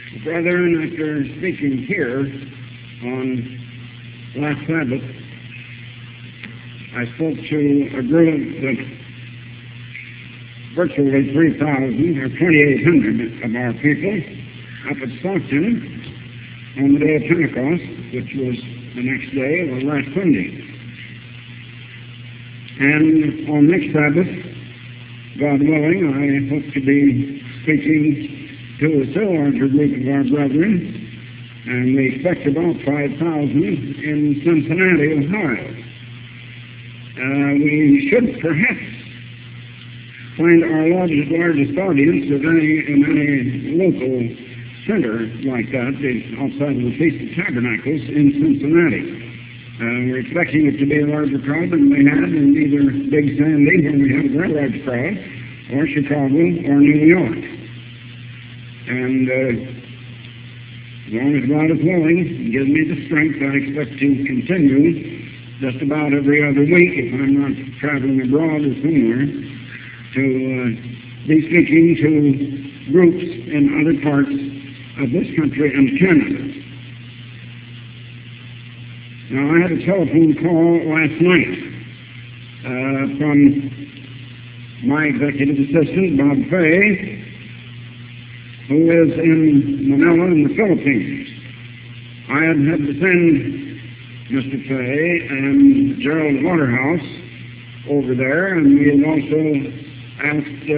Brethren, after speaking here on last Sabbath, I spoke to a group that virtually 3,000 or 2,800 of our people up at Stockton on the day of Pentecost, which was the next day or last Sunday. And on next Sabbath, God willing, I hope to be speaking to a still larger group of our brethren, and we expect about 5,000 in Cincinnati, Ohio. We should perhaps find our largest audience in any local center like that, outside of the Feast of Tabernacles in Cincinnati. We're expecting it to be a larger crowd than we had in either Big Sandy, where we had a very large crowd, or Chicago, or New York. And as long as God is willing and gives me the strength, I expect to continue just about every other week, if I'm not traveling abroad or somewhere, to be speaking to groups in other parts of this country and Canada. Now, I had a telephone call last night from my executive assistant, Bob Fay, who is in Manila in the Philippines. I had to send Mr. Fay and Gerald Waterhouse over there, and we had also asked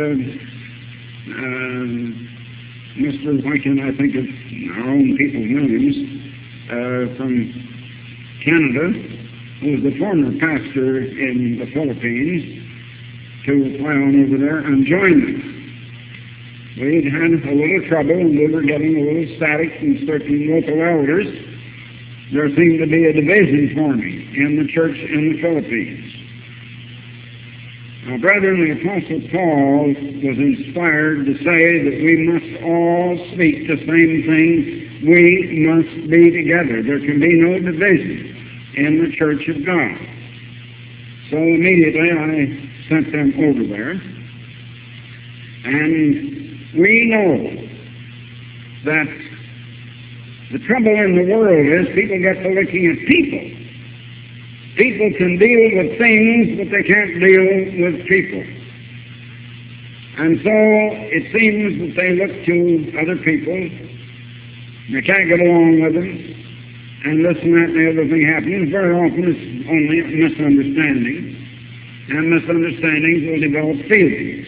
Mr. why can't I think of our own people's names, from Canada, who was the former pastor in the Philippines, to fly on over there and join them. We'd had a little trouble, and we were getting a little static from certain local elders. There seemed to be a division forming in the church in the Philippines. Now, brethren, the Apostle Paul was inspired to say that we must all speak the same thing. We must be together. There can be no division in the church of God. So immediately I sent them over there. And we know that the trouble in the world is people get to looking at people. People can deal with things, but they can't deal with people. And so it seems that they look to other people, and they can't get along with them, and this and that and the other thing happens. Very often it's only a misunderstanding, and misunderstandings will develop feelings.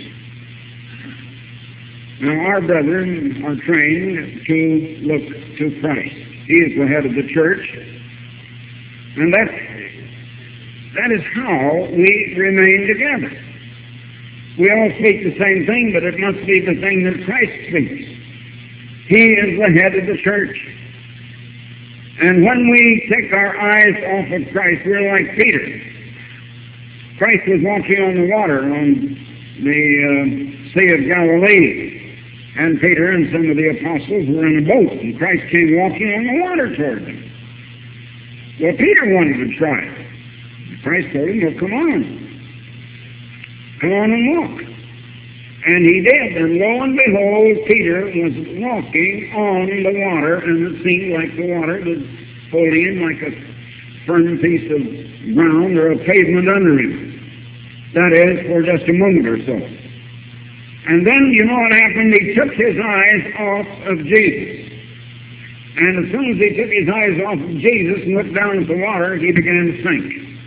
Now, our brethren are trained to look to Christ. He is the head of the church, and that is how we remain together. We all speak the same thing, but it must be the thing that Christ speaks. He is the head of the church. And when we take our eyes off of Christ, we're like Peter. Christ was walking on the water on the Sea of Galilee. And Peter and some of the apostles were in a boat, and Christ came walking on the water toward them. Well, Peter wanted to try it. Christ told him, well, come on. Come on and walk. And he did, and lo and behold, Peter was walking on the water, and it seemed like the water was holding him like a firm piece of ground or a pavement under him. That is, for just a moment or so. And then, you know what happened? He took his eyes off of Jesus. And as soon as he took his eyes off of Jesus and looked down at the water, he began to sink.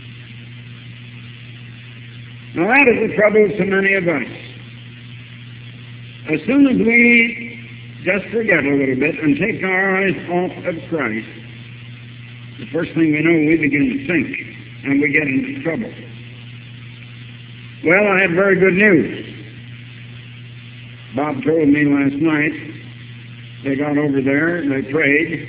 Now that is the trouble with so many of us. As soon as we just forget a little bit and take our eyes off of Christ, the first thing we know, we begin to sink, and we get into trouble. Well, I had very good news. Bob told me last night, they got over there, they prayed,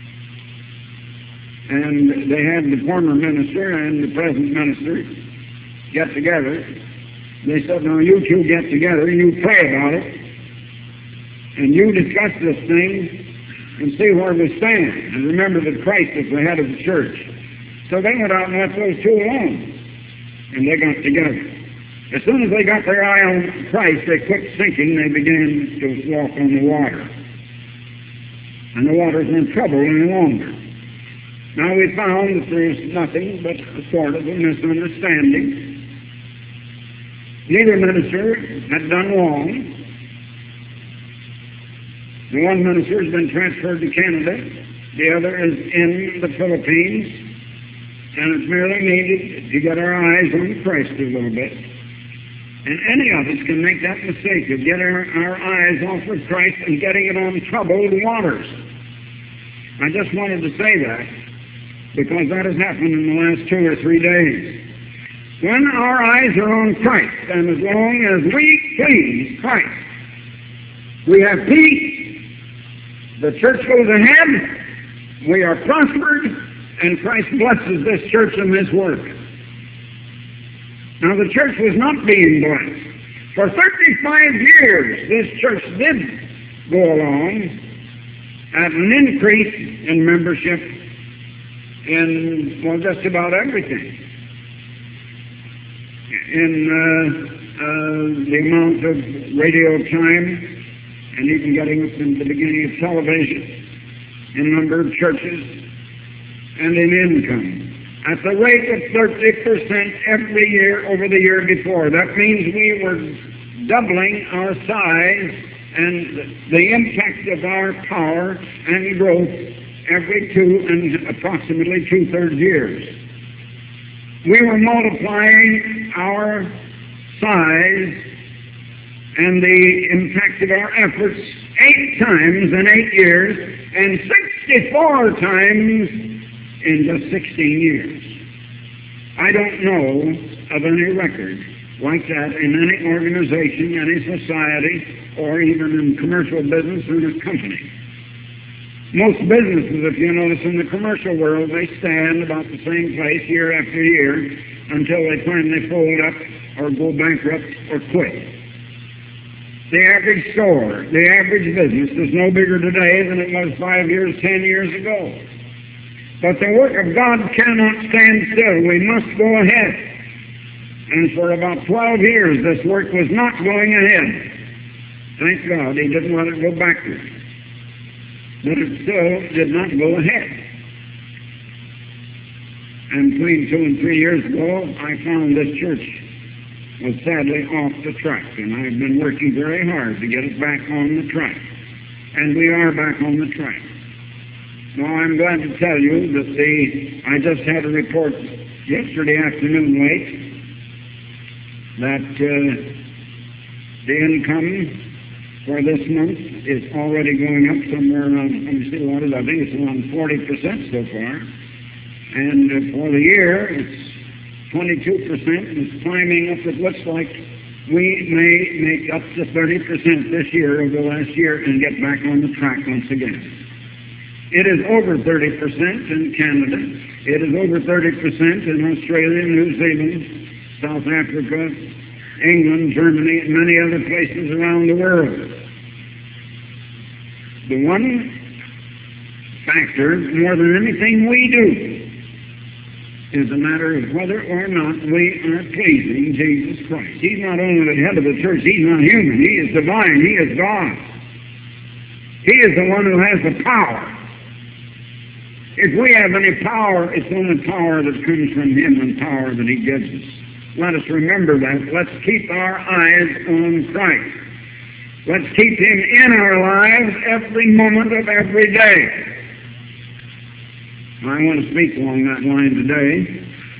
and they had the former minister and the present minister get together. They said, now you two get together, you pray about it, and you discuss this thing and see where we stand. And remember that Christ is the head of the church. So they went out and left those two alone, and they got together. As soon as they got their eye on Christ, they quit sinking, they began to walk on the water. and the waters weren't troubled any longer. Now we found that there's nothing but a sort of a misunderstanding. Neither minister had done wrong. The one minister has been transferred to Canada. The other is in the Philippines. And it's merely needed to get our eyes on Christ a little bit. And any of us can make that mistake of getting our eyes off of Christ and getting it on troubled waters. I just wanted to say that because that has happened in the last 2 or 3 days. When our eyes are on Christ, and as long as we please Christ, we have peace. The church goes ahead, we are prospered, and Christ blesses this church and this work. Now the church was not being blessed. For 35 years this church did go along at an increase in membership in, well, just about everything. In the amount of radio time, and even getting up in the beginning of television, in number of churches, and in income. At the rate of 30% every year over the year before. That means we were doubling our size and the impact of our power and growth every 2 and approximately 2/3 years. We were multiplying our size and the impact of our efforts 8 times in 8 years and 64 times in just 16 years. I don't know of any record like that in any organization, any society, or even in commercial business or in a company. Most businesses, if you notice in the commercial world, they stand about the same place year after year until they finally fold up or go bankrupt or quit. The average store, the average business is no bigger today than it was 5 years, 10 years ago. But the work of God cannot stand still. We must go ahead. And for about 12 years, this work was not going ahead. Thank God He didn't let it go backwards. But it still did not go ahead. And between 2 and 3 years ago, I found this church was sadly off the track, and I've been working very hard to get it back on the track. And we are back on the track. Now, I'm glad to tell you that I just had a report yesterday afternoon late that the income for this month is already going up somewhere around, let me see what it is, I think it's around 40% so far. And for the year, it's 22%, and it's climbing up. It looks like we may make up to 30% this year over the last year and get back on the track once again. It is over 30% in Canada. It is over 30% in Australia, New Zealand, South Africa, England, Germany, and many other places around the world. The one factor, more than anything we do, is a matter of whether or not we are pleasing Jesus Christ. He's not only the head of the church, He's not human. He is divine. He is God. He is the one who has the power. If we have any power, it's only power that comes from Him and power that He gives us. Let us remember that. Let's keep our eyes on Christ. Let's keep Him in our lives every moment of every day. I want to speak along that line today.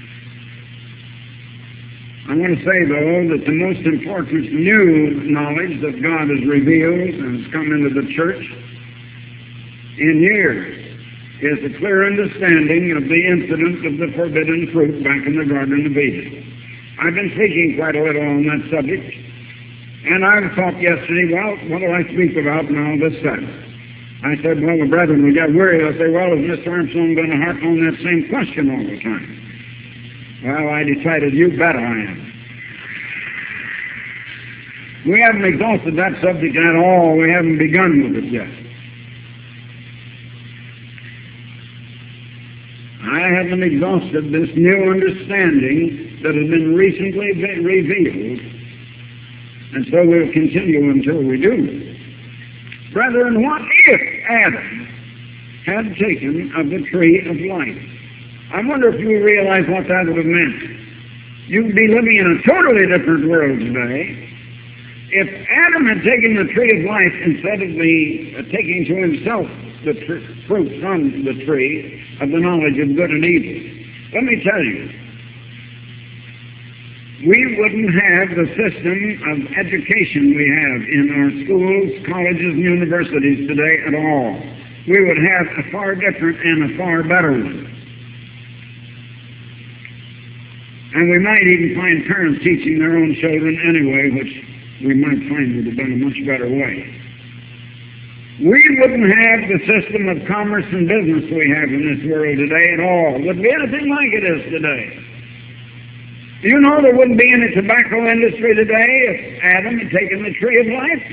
I want to say, though, that the most important new knowledge that God has revealed and has come into the church in years is a clear understanding of the incident of the forbidden fruit back in the Garden of Eden. I've been speaking quite a little on that subject, and I thought yesterday, well, what do I speak about now this Sabbath? I said, well, the brethren will get worried. I say, well, is Mr. Armstrong going to harp on that same question all the time? Well, I decided, you bet I am. We haven't exhausted that subject at all. We haven't begun with it yet. I haven't exhausted this new understanding that has been recently revealed, and so we'll continue until we do. Brethren, what if Adam had taken of the tree of life. I wonder if you realize what that would have meant. You'd be living in a totally different world today if Adam had taken the tree of life instead of taking to himself the fruit from the tree of the knowledge of good and evil. Let me tell you, we wouldn't have the system of education we have in our schools, colleges, and universities today at all. We would have a far different and a far better one. And we might even find parents teaching their own children anyway, which we might find would have been a much better way. We wouldn't have the system of commerce and business we have in this world today at all. It wouldn't be anything like it is today. Do you know there wouldn't be any tobacco industry today if Adam had taken the tree of life?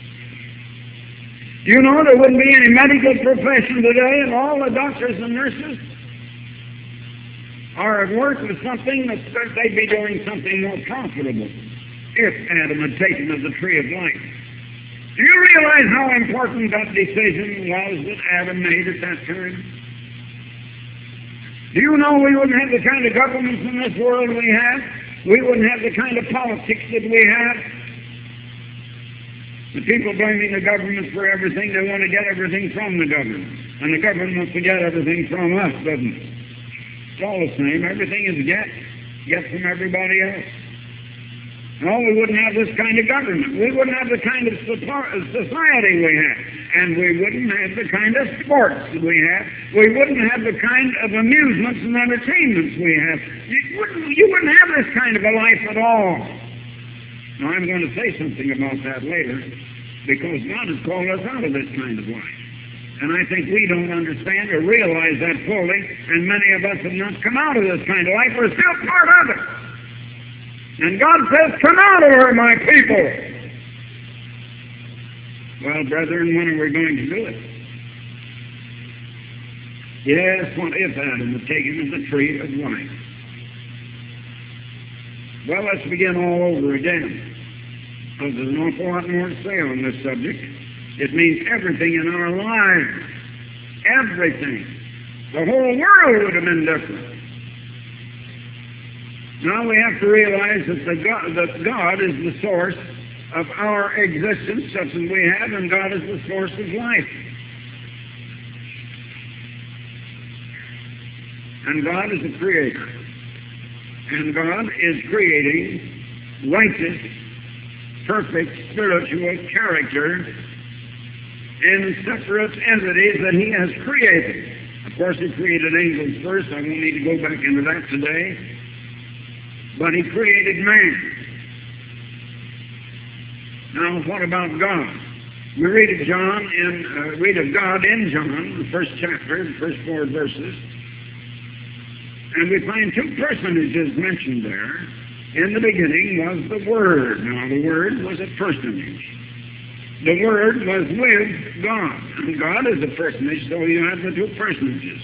Do you know there wouldn't be any medical profession today and all the doctors and nurses are at work with something that they'd be doing something more profitable if Adam had taken of the tree of life? Do you realize how important that decision was that Adam made at that time? Do you know we wouldn't have the kind of governments in this world we have? We wouldn't have the kind of politics that we have? The people blaming the government for everything, they want to get everything from the government. And the government wants to get everything from us, doesn't it? It's all the same. Everything is get from everybody else. No, we wouldn't have this kind of government. We wouldn't have the kind of society we have. And we wouldn't have the kind of sports that we have. We wouldn't have the kind of amusements and entertainments we have. You wouldn't have this kind of a life at all. Now, I'm going to say something about that later, because God has called us out of this kind of life. And I think we don't understand or realize that fully, and many of us have not come out of this kind of life. We're still part of it. And God says, come out of her, my people. Well, brethren, when are we going to do it? Yes, what if Adam had taken of the tree of life? Well, let's begin all over again, because there's an awful lot more to say on this subject. It means everything in our lives. Everything. The whole world would have been different. Now we have to realize that God is the source of our existence, such as we have, and God is the source of life. And God is the creator. And God is creating righteous, perfect, spiritual character in separate entities that He has created. Of course, He created angels first. I won't need to go back into that today. But He created man. Now, what about God? We read of God in John, the first chapter, the first 4 verses, and we find 2 personages mentioned there. In the beginning was the Word. Now, the Word was a personage. The Word was with God. And God is a personage, so you have the 2 personages.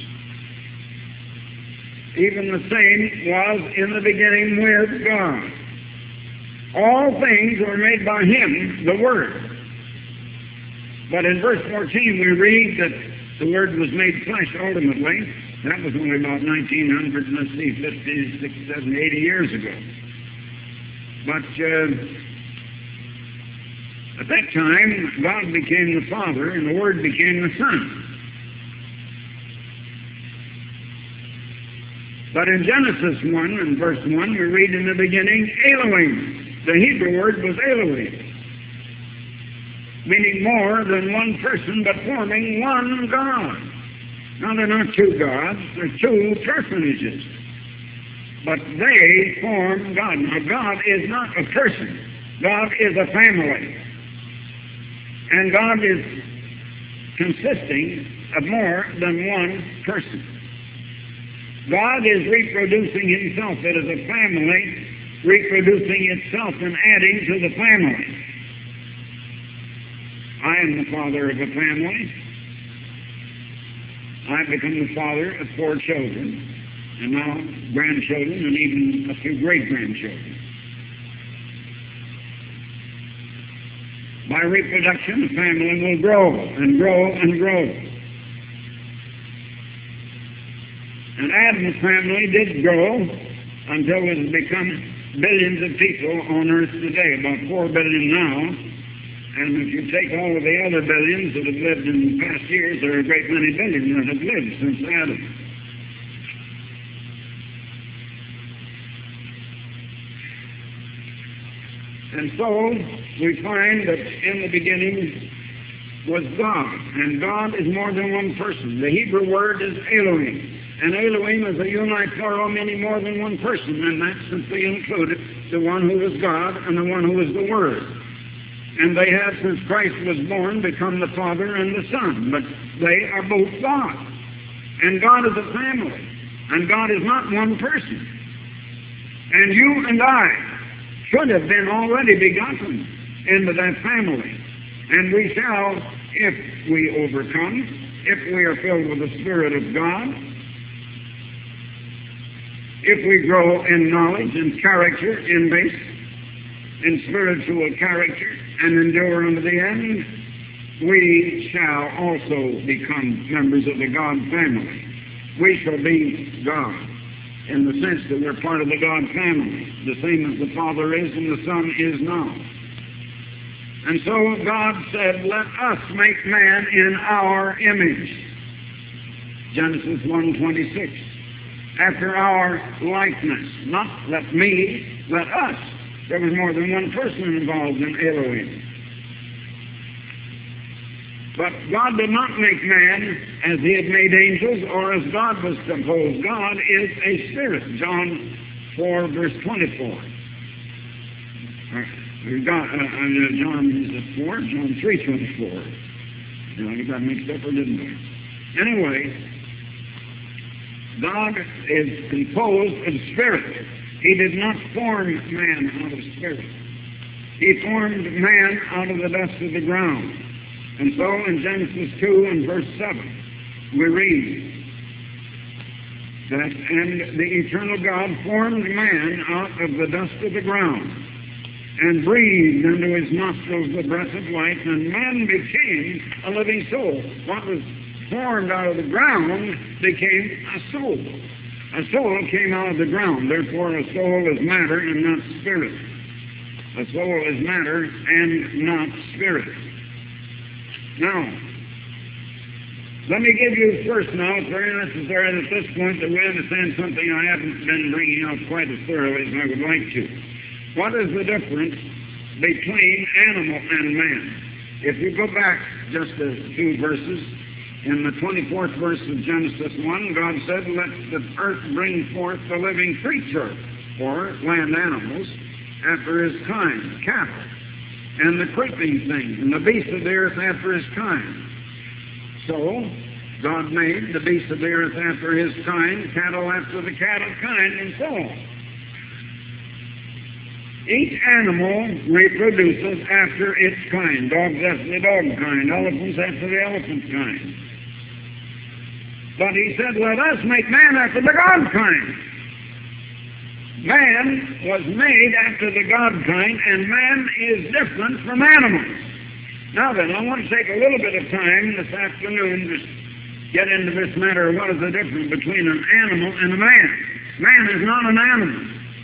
Even the same was in the beginning with God. All things were made by Him, the Word. But in verse 14 we read that the Word was made flesh ultimately. That was only about 1900, let's see, 50, 60, 70, 80 years ago. But at that time, God became the Father and the Word became the Son. But in Genesis 1 and verse 1, we read in the beginning, Elohim. The Hebrew word was Elohim, meaning more than one person, but forming one God. Now, they're not 2 gods, they're 2 personages. But they form God. Now, God is not a person. God is a family. And God is consisting of more than one person. God is reproducing Himself. It is a family reproducing itself and adding to the family. I am the father of a family. I've become the father of 4 children, and now grandchildren, and even a few great-grandchildren. By reproduction, the family will grow and grow and grow. And Adam's family did grow until it has become billions of people on earth today, about 4 billion now. And if you take all of the other billions that have lived in past years, there are a great many billions that have lived since Adam. And so we find that in the beginning was God, and God is more than one person. The Hebrew word is Elohim, and Elohim is a uniplural, meaning more than one person, and that simply included the one who was God and the one who was the Word. And they have, since Christ was born, become the Father and the Son, but they are both God. And God is a family, and God is not one person. And you and I should have been already begotten into that family. And we shall, if we overcome, if we are filled with the Spirit of God, if we grow in knowledge and character, in spiritual character, and endure unto the end, we shall also become members of the God family. We shall be God, in the sense that we're part of the God family, the same as the Father is and the Son is now. And so God said, let us make man in our image. Genesis 1:26. After our likeness. Not let me, let us. There was more than one person involved in Elohim. But God did not make man as he had made angels or as God was supposed. God is a spirit. John 4, verse 24. John is it 4? John 3:24. I got mixed up, or didn't I? Anyway, God is composed of spirit. He did not form man out of spirit. He formed man out of the dust of the ground. And so in Genesis 2 and verse 7, we read that, and the eternal God formed man out of the dust of the ground and breathed into his nostrils the breath of life, and man became a living soul. What was formed out of the ground became a soul. A soul came out of the ground. Therefore, a soul is matter and not spirit. A soul is matter and not spirit. Now, let me give you first now, it's very necessary at this point that we understand something I haven't been bringing out quite as thoroughly as I would like to. What is the difference between animal and man? If you go back just a few verses, in the 24th verse of Genesis 1, God said, let the earth bring forth the living creature, or land animals, after his kind, cattle, and the creeping thing, and the beasts of the earth after his kind. So, God made the beasts of the earth after his kind, cattle after the cattle kind, and so on. Each animal reproduces after its kind. Dogs after the dog kind, elephants after the elephant kind. But he said, let us make man after the God kind. Man was made after the God kind, and man is different from animals. Now then, I want to take a little bit of time this afternoon to get into this matter of what is the difference between an animal and a man. Man is not an animal.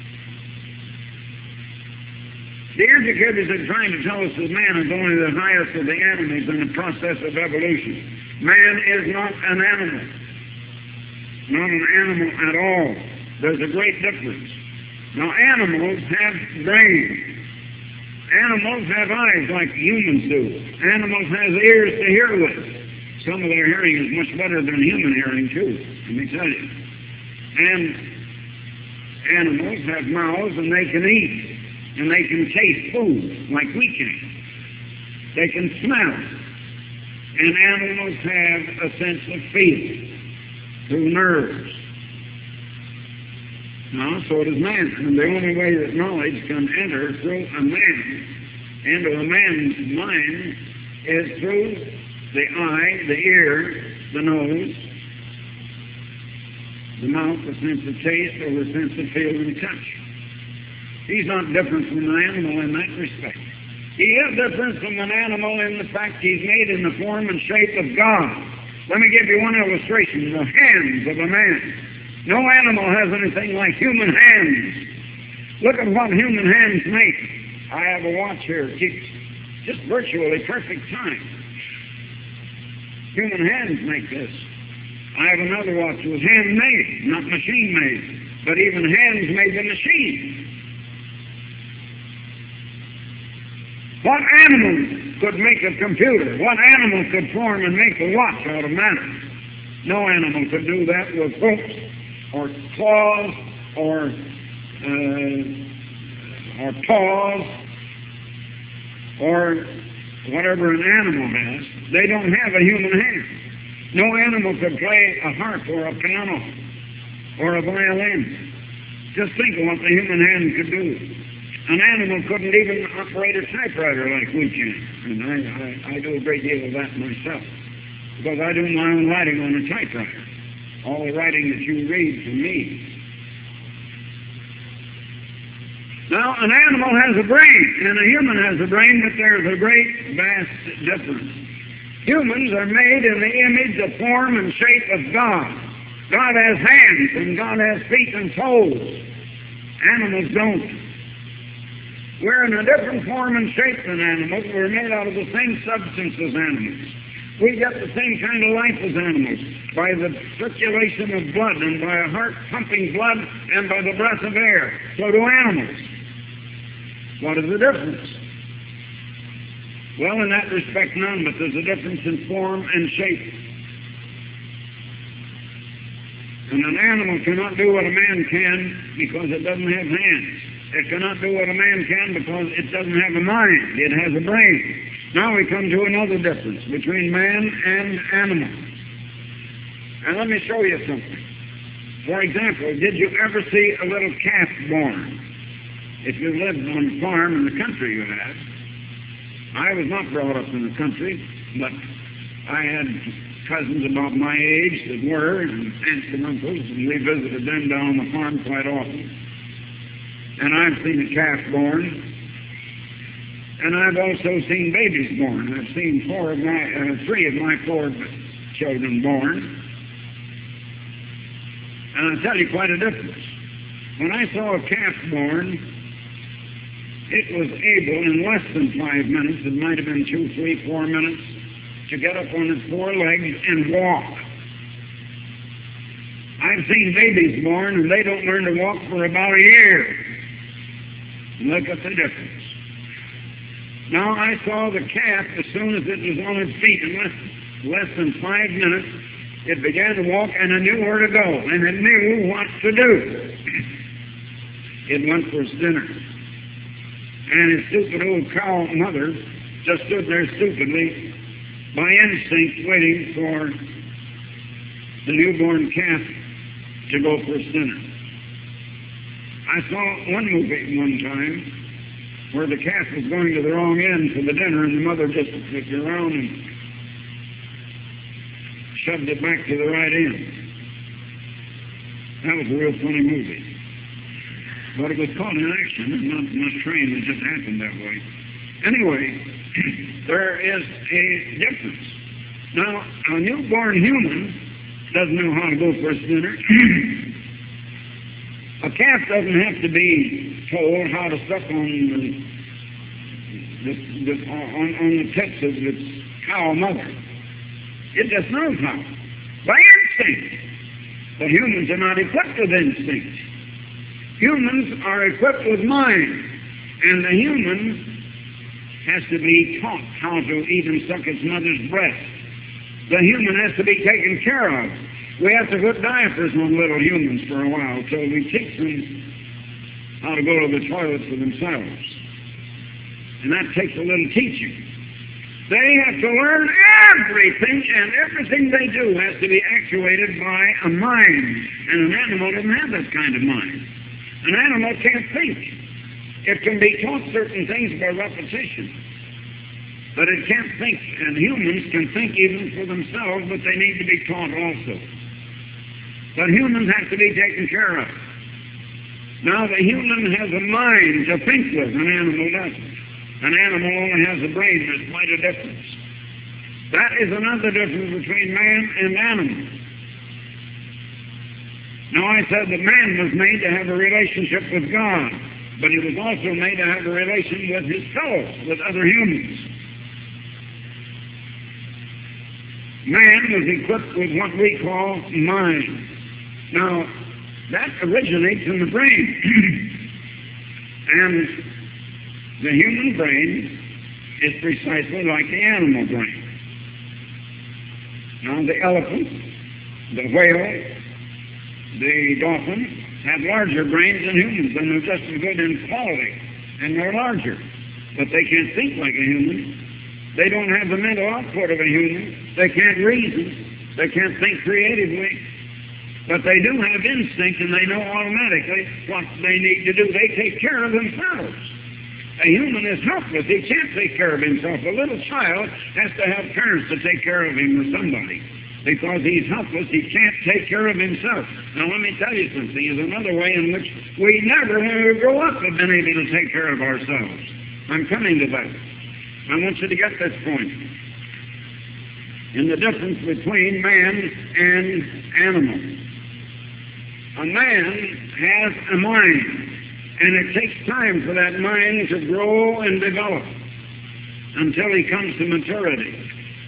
The educators are trying to tell us that man is only the highest of the animals in the process of evolution. Man is not an animal. Not an animal at all. There's a great difference. Now, animals have brains. Animals have eyes like humans do. Animals have ears to hear with. Some of their hearing is much better than human hearing, too, let me tell you. And animals have mouths, and they can eat. And they can taste food like we can. They can smell. And animals have a sense of feeling through nerves. Now, so does man. And the only way that knowledge can enter through a man, into a man's mind, is through the eye, the ear, the nose, the mouth, the sense of taste, or the sense of feel and touch. He's not different from an animal in that respect. He is different from an animal in the fact he's made in the form and shape of God. Let me give you one illustration. The hands of a man. No animal has anything like human hands. Look at what human hands make. I have a watch here. It keeps just virtually perfect time. Human hands make this. I have another watch that was handmade, not machine-made. But even hands made the machine. What animal could make a computer? What animal could form and make a watch out of matter? No animal could do that with hooks or claws or paws or whatever an animal has. They don't have a human hand. No animal could play a harp or a piano or a violin. Just think of what the human hand could do. An animal couldn't even operate a typewriter like we can. And I do a great deal of that myself. Because I do my own writing on a typewriter. All the writing that you read from me. Now, an animal has a brain, and a human has a brain, but there's a great, vast difference. Humans are made in the image, the form, and shape of God. God has hands, and God has feet and toes. Animals don't. We're in a different form and shape than animals. We're made out of the same substance as animals. We get the same kind of life as animals by the circulation of blood and by a heart pumping blood and by the breath of air. So do animals. What is the difference? Well, in that respect, none, but there's a difference in form and shape. And an animal cannot do what a man can because it doesn't have hands. It cannot do what a man can because it doesn't have a mind. It has a brain. Now we come to another difference between man and animal. And let me show you something. For example, did you ever see a little calf born? If you lived on a farm in the country, you had. I was not brought up in the country, but I had cousins about my age that were, and aunts and uncles, and we visited them down on the farm quite often. And I've seen a calf born, and I've also seen babies born. I've seen three of my four children born. And I'll tell you quite a difference. When I saw a calf born, it was able in less than 5 minutes, it might have been 2, 3, 4 minutes, to get up on its four legs and walk. I've seen babies born, and they don't learn to walk for about a year. Look at the difference. Now I saw the calf as soon as it was on its feet. In less than 5 minutes, it began to walk, and it knew where to go, and it knew what to do. It went for its dinner. And its stupid old cow mother just stood there stupidly, by instinct, waiting for the newborn calf to go for its dinner. I saw one movie one time where the calf was going to the wrong end for the dinner, and the mother just looked around and shoved it back to the right end. That was a real funny movie. But it was caught in action, and not trained. It just happened that way. Anyway, there is a difference. Now, a newborn human doesn't know how to go for its dinner. A calf doesn't have to be told how to suck on the tits of its cow mother. It just knows how. By instinct. But humans are not equipped with instinct. Humans are equipped with mind. And the human has to be taught how to eat and suck its mother's breast. The human has to be taken care of. We have to put diapers on little humans for a while till we teach them how to go to the toilet for themselves. And that takes a little teaching. They have to learn everything, and everything they do has to be actuated by a mind. And an animal doesn't have that kind of mind. An animal can't think. It can be taught certain things by repetition. But it can't think, and humans can think even for themselves, but they need to be taught also. But humans have to be taken care of. Now, the human has a mind to think with, an animal doesn't. An animal only has a brain. There's quite a difference. That is another difference between man and animal. Now I said that man was made to have a relationship with God, but he was also made to have a relation with his fellows, with other humans. Man was equipped with what we call mind. Now, that originates in the brain. And the human brain is precisely like the animal brain. Now, the elephant, the whale, the dolphin have larger brains than humans, and they're just as good in quality, and they're larger. But they can't think like a human. They don't have the mental output of a human. They can't reason. They can't think creatively. But they do have instinct, and they know automatically what they need to do. They take care of themselves. A human is helpless. He can't take care of himself. A little child has to have parents to take care of him or somebody. Because he's helpless, he can't take care of himself. Now let me tell you something. There's another way in which we never, when we grow up, have been able to take care of ourselves. I'm coming to that. I want you to get this point. In the difference between man and animal. A man has a mind, and it takes time for that mind to grow and develop until he comes to maturity.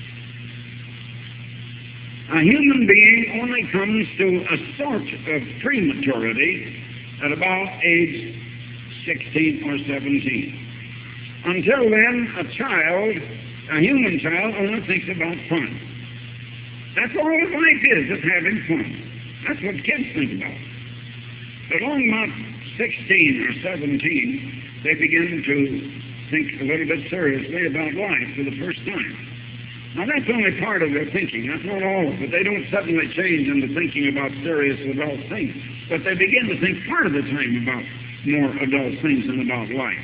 A human being only comes to a sort of prematurity at about age 16 or 17. Until then, a human child, only thinks about fun. That's all his life is having fun. That's what kids think about. But along about 16 or 17, they begin to think a little bit seriously about life for the first time. Now, that's only part of their thinking. That's not all of it. They don't suddenly change into thinking about serious adult things. But they begin to think part of the time about more adult things and about life.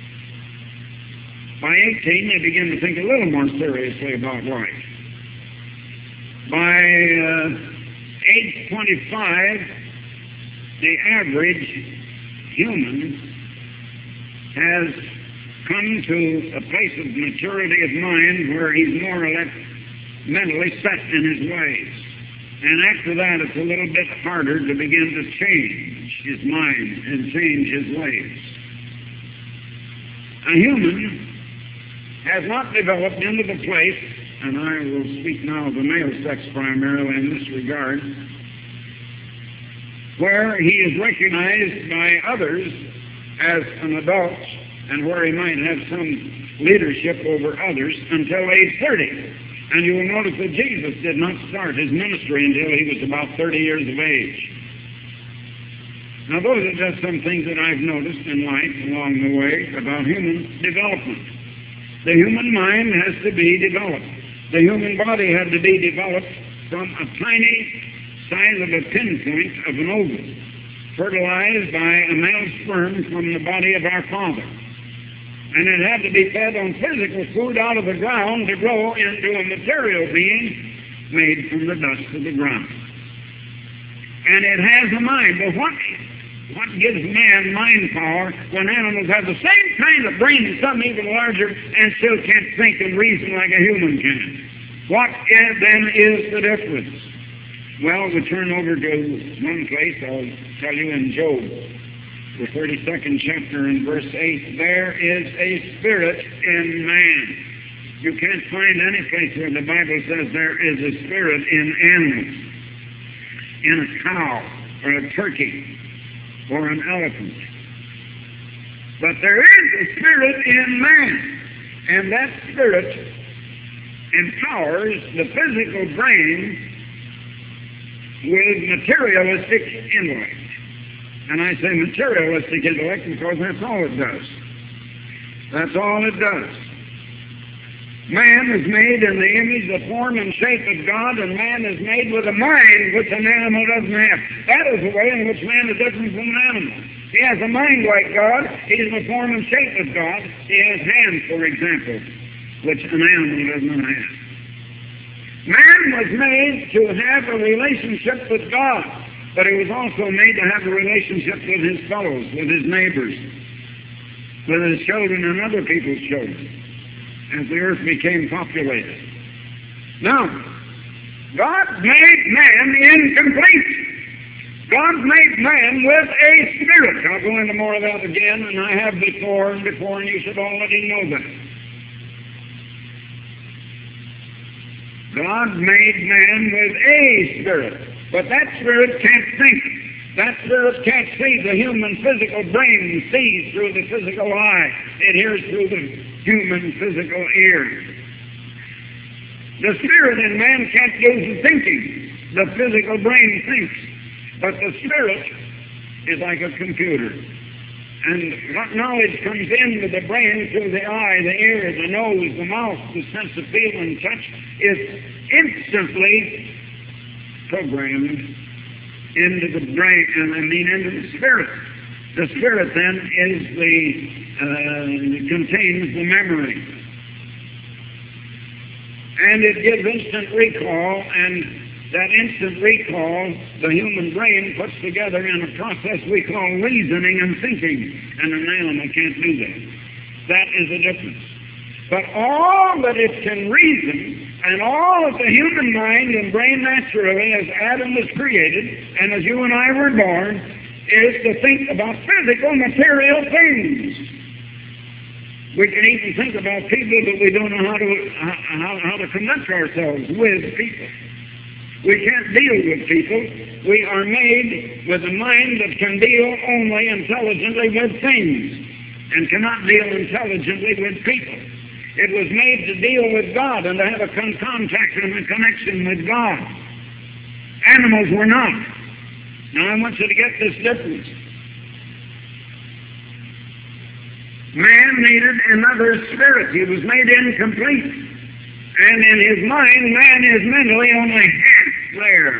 By 18, they begin to think a little more seriously about life. By age 25, the average human has come to a place of maturity of mind where he's more or less mentally set in his ways. And after that, it's a little bit harder to begin to change his mind and change his ways. A human has not developed into the place, and I will speak now of the male sex primarily in this regard, where he is recognized by others as an adult and where he might have some leadership over others until age 30. And you will notice that Jesus did not start his ministry until he was about 30 years of age. Now, those are just some things that I've noticed in life along the way about human development. The human mind has to be developed. The human body had to be developed from a tiny size of a pinpoint of an ovum, fertilized by a male sperm from the body of our father. And it had to be fed on physical food out of the ground to grow into a material being made from the dust of the ground. And it has a mind. But what gives man mind power when animals have the same kind of brain, some even larger, and still can't think and reason like a human can? What then is the difference? Well, we turn over to one place, I'll tell you in Job, the 32nd chapter in verse 8, there is a spirit in man. You can't find any place where the Bible says there is a spirit in animals, in a cow or a turkey or an elephant. But there is a spirit in man, and that spirit empowers the physical brain with materialistic intellect. And I say materialistic intellect because that's all it does. That's all it does. Man is made in the image, the form, and shape of God, and man is made with a mind which an animal doesn't have. That is the way in which man is different from an animal. He has a mind like God. He's in the form and shape of God. He has hands, for example, which an animal does not have. Man was made to have a relationship with God, but he was also made to have a relationship with his fellows, with his neighbors, with his children and other people's children, as the earth became populated. Now, God made man incomplete. God made man with a spirit. I'll go into more of that again, and I have before, and you should already know that. God made man with a spirit, but that spirit can't think. That spirit can't see. The human physical brain sees through the physical eye. It hears through the human physical ear. The spirit in man can't do the thinking. The physical brain thinks. But the spirit is like a computer. And what knowledge comes into the brain through the eye, the ear, the nose, the mouth, the sense of feel and touch is instantly programmed into the brain, into the spirit. The spirit then contains the memory. And it gives instant recall, and that instant recall, the human brain puts together in a process we call reasoning and thinking. And an animal can't do that. That is the difference. But all that it can reason, and all of the human mind and brain naturally, as Adam was created, and as you and I were born, is to think about physical, material things. We can even think about people, but we don't know how to conduct ourselves with people. We can't deal with people. We are made with a mind that can deal only intelligently with things and cannot deal intelligently with people. It was made to deal with God and to have a contact and a connection with God. Animals were not. Now I want you to get this difference. Man needed another spirit. He was made incomplete. And in his mind, man is mentally only half there.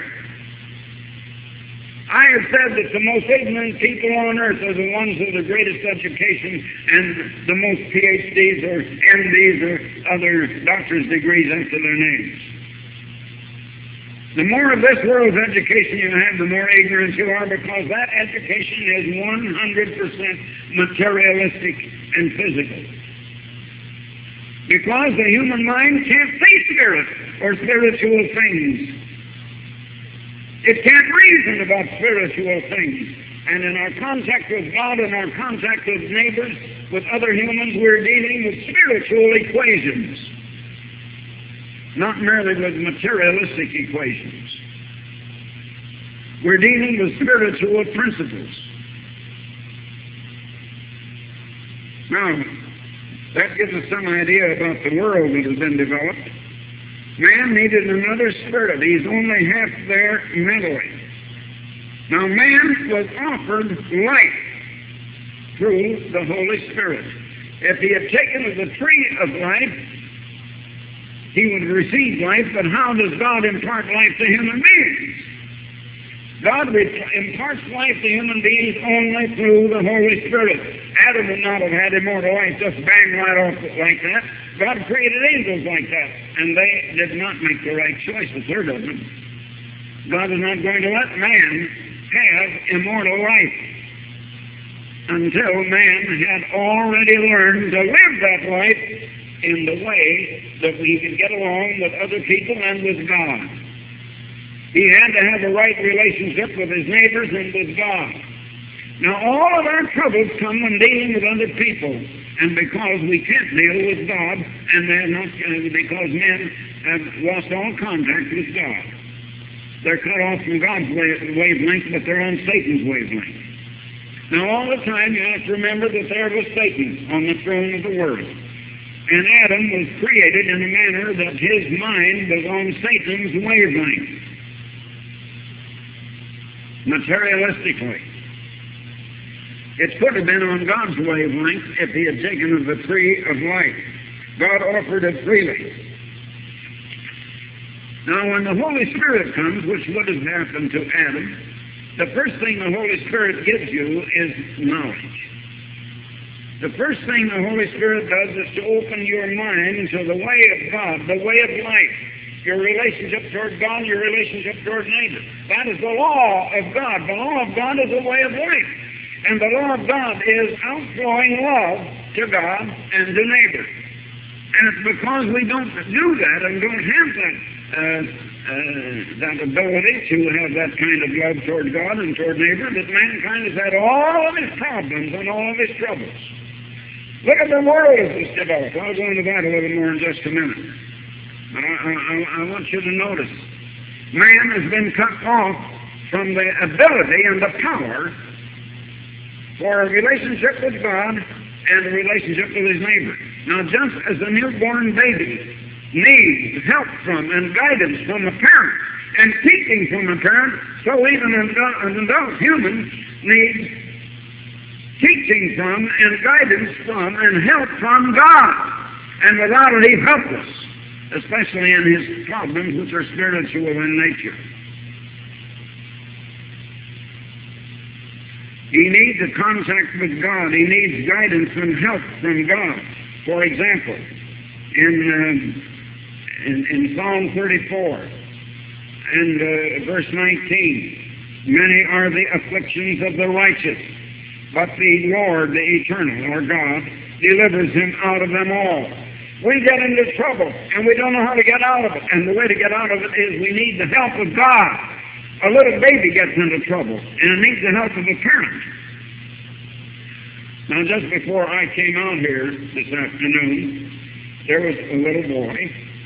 I have said that the most ignorant people on earth are the ones with the greatest education and the most PhDs or MDs or other doctor's degrees after their names. The more of this world's education you have, the more ignorant you are, because that education is 100% materialistic and physical. Because the human mind can't see spirit or spiritual things. It can't reason about spiritual things. And in our contact with God and our contact with neighbors, with other humans, we're dealing with spiritual equations, not merely with materialistic equations. We're dealing with spiritual principles. Now, that gives us some idea about the world that has been developed. Man needed another spirit. He's only half there mentally. Now, man was offered life through the Holy Spirit. If he had taken of the tree of life, he would receive life, but how does God impart life to human beings? God imparts life to human beings only through the Holy Spirit. Adam would not have had immortal life just bang right off like that. God created angels like that, and they did not make the right choice, a third of them. God is not going to let man have immortal life until man had already learned to live that life in the way that he could get along with other people and with God. He had to have a right relationship with his neighbors and with God. Now, all of our troubles come when dealing with other people, and because we can't deal with God, and they're not because men have lost all contact with God. They're cut off from God's wavelength, but they're on Satan's wavelength. Now, all the time, you have to remember that there was Satan on the throne of the world. And Adam was created in a manner that his mind was on Satan's wavelength. Materialistically. It could have been on God's wavelength if he had taken of the tree of life. God offered it freely. Now, when the Holy Spirit comes, which would have happened to Adam, the first thing the Holy Spirit gives you is knowledge. The first thing the Holy Spirit does is to open your mind to the way of God, the way of life. Your relationship toward God, your relationship toward neighbor. That is the law of God. The law of God is a way of life. And the law of God is outflowing love to God and to neighbor. And it's because we don't do that and don't have that ability to have that kind of love toward God and toward neighbor that mankind has had all of his problems and all of his troubles. Look at the world as it's developed. I'll go into that a little more in just a minute. But I want you to notice, man has been cut off from the ability and the power for a relationship with God and a relationship with his neighbor. Now, just as a newborn baby needs help from and guidance from a parent and teaching from a parent, so even an adult human needs teaching from and guidance from and help from God. And without it, he's helpless, especially in his problems which are spiritual in nature. He needs a contact with God. He needs guidance and help from God. For example, in Psalm 34 and verse 19, many are the afflictions of the righteous, but the Lord, the eternal, or God, delivers him out of them all. We get into trouble, and we don't know how to get out of it. And the way to get out of it is we need the help of God. A little baby gets into trouble, and it needs the help of a parent. Now, just before I came out here this afternoon, there was a little boy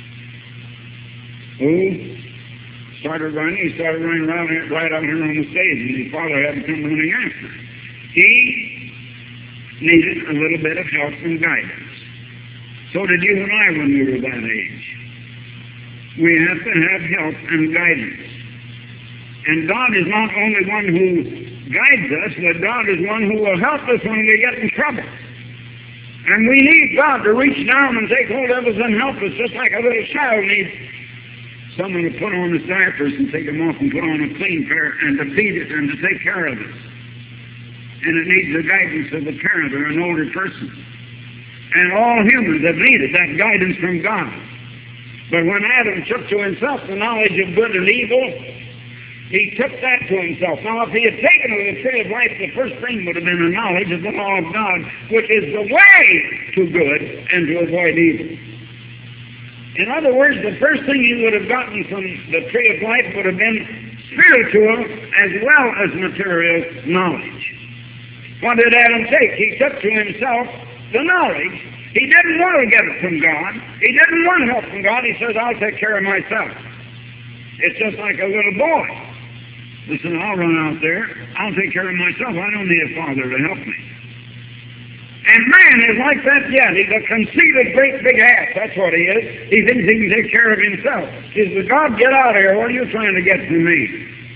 who started running. He started running right out here on the stage, and his father had to come running after. He needed a little bit of help and guidance. So did you and I when we were that age. We have to have help and guidance. And God is not only one who guides us, but God is one who will help us when we get in trouble. And we need God to reach down and take hold of us and help us, just like a little child needs someone to put on his diapers and take them off and put on a clean pair and to feed it and to take care of it. And it needs the guidance of a parent or an older person. And all humans have needed that guidance from God. But when Adam took to himself the knowledge of good and evil, he took that to himself. Now, if he had taken of the tree of life, the first thing would have been the knowledge of the law of God, which is the way to good and to avoid evil. In other words, the first thing he would have gotten from the tree of life would have been spiritual as well as material knowledge. What did Adam take? He took to himself the knowledge. He didn't want to get it from God. He didn't want help from God. He says, I'll take care of myself. It's just like a little boy. Listen, I'll run out there. I'll take care of myself. I don't need a father to help me. And man is like that yet. He's a conceited, great big ass. That's what he is. He thinks he can take care of himself. He says, God, get out of here. What are you trying to get from me?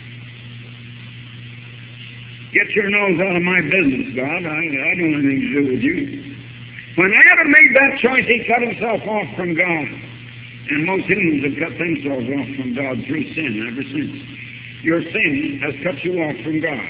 Get your nose out of my business, God. I don't have anything to do with you. When Adam made that choice, he cut himself off from God. And most humans have cut themselves off from God through sin ever since. Your sin has cut you off from God.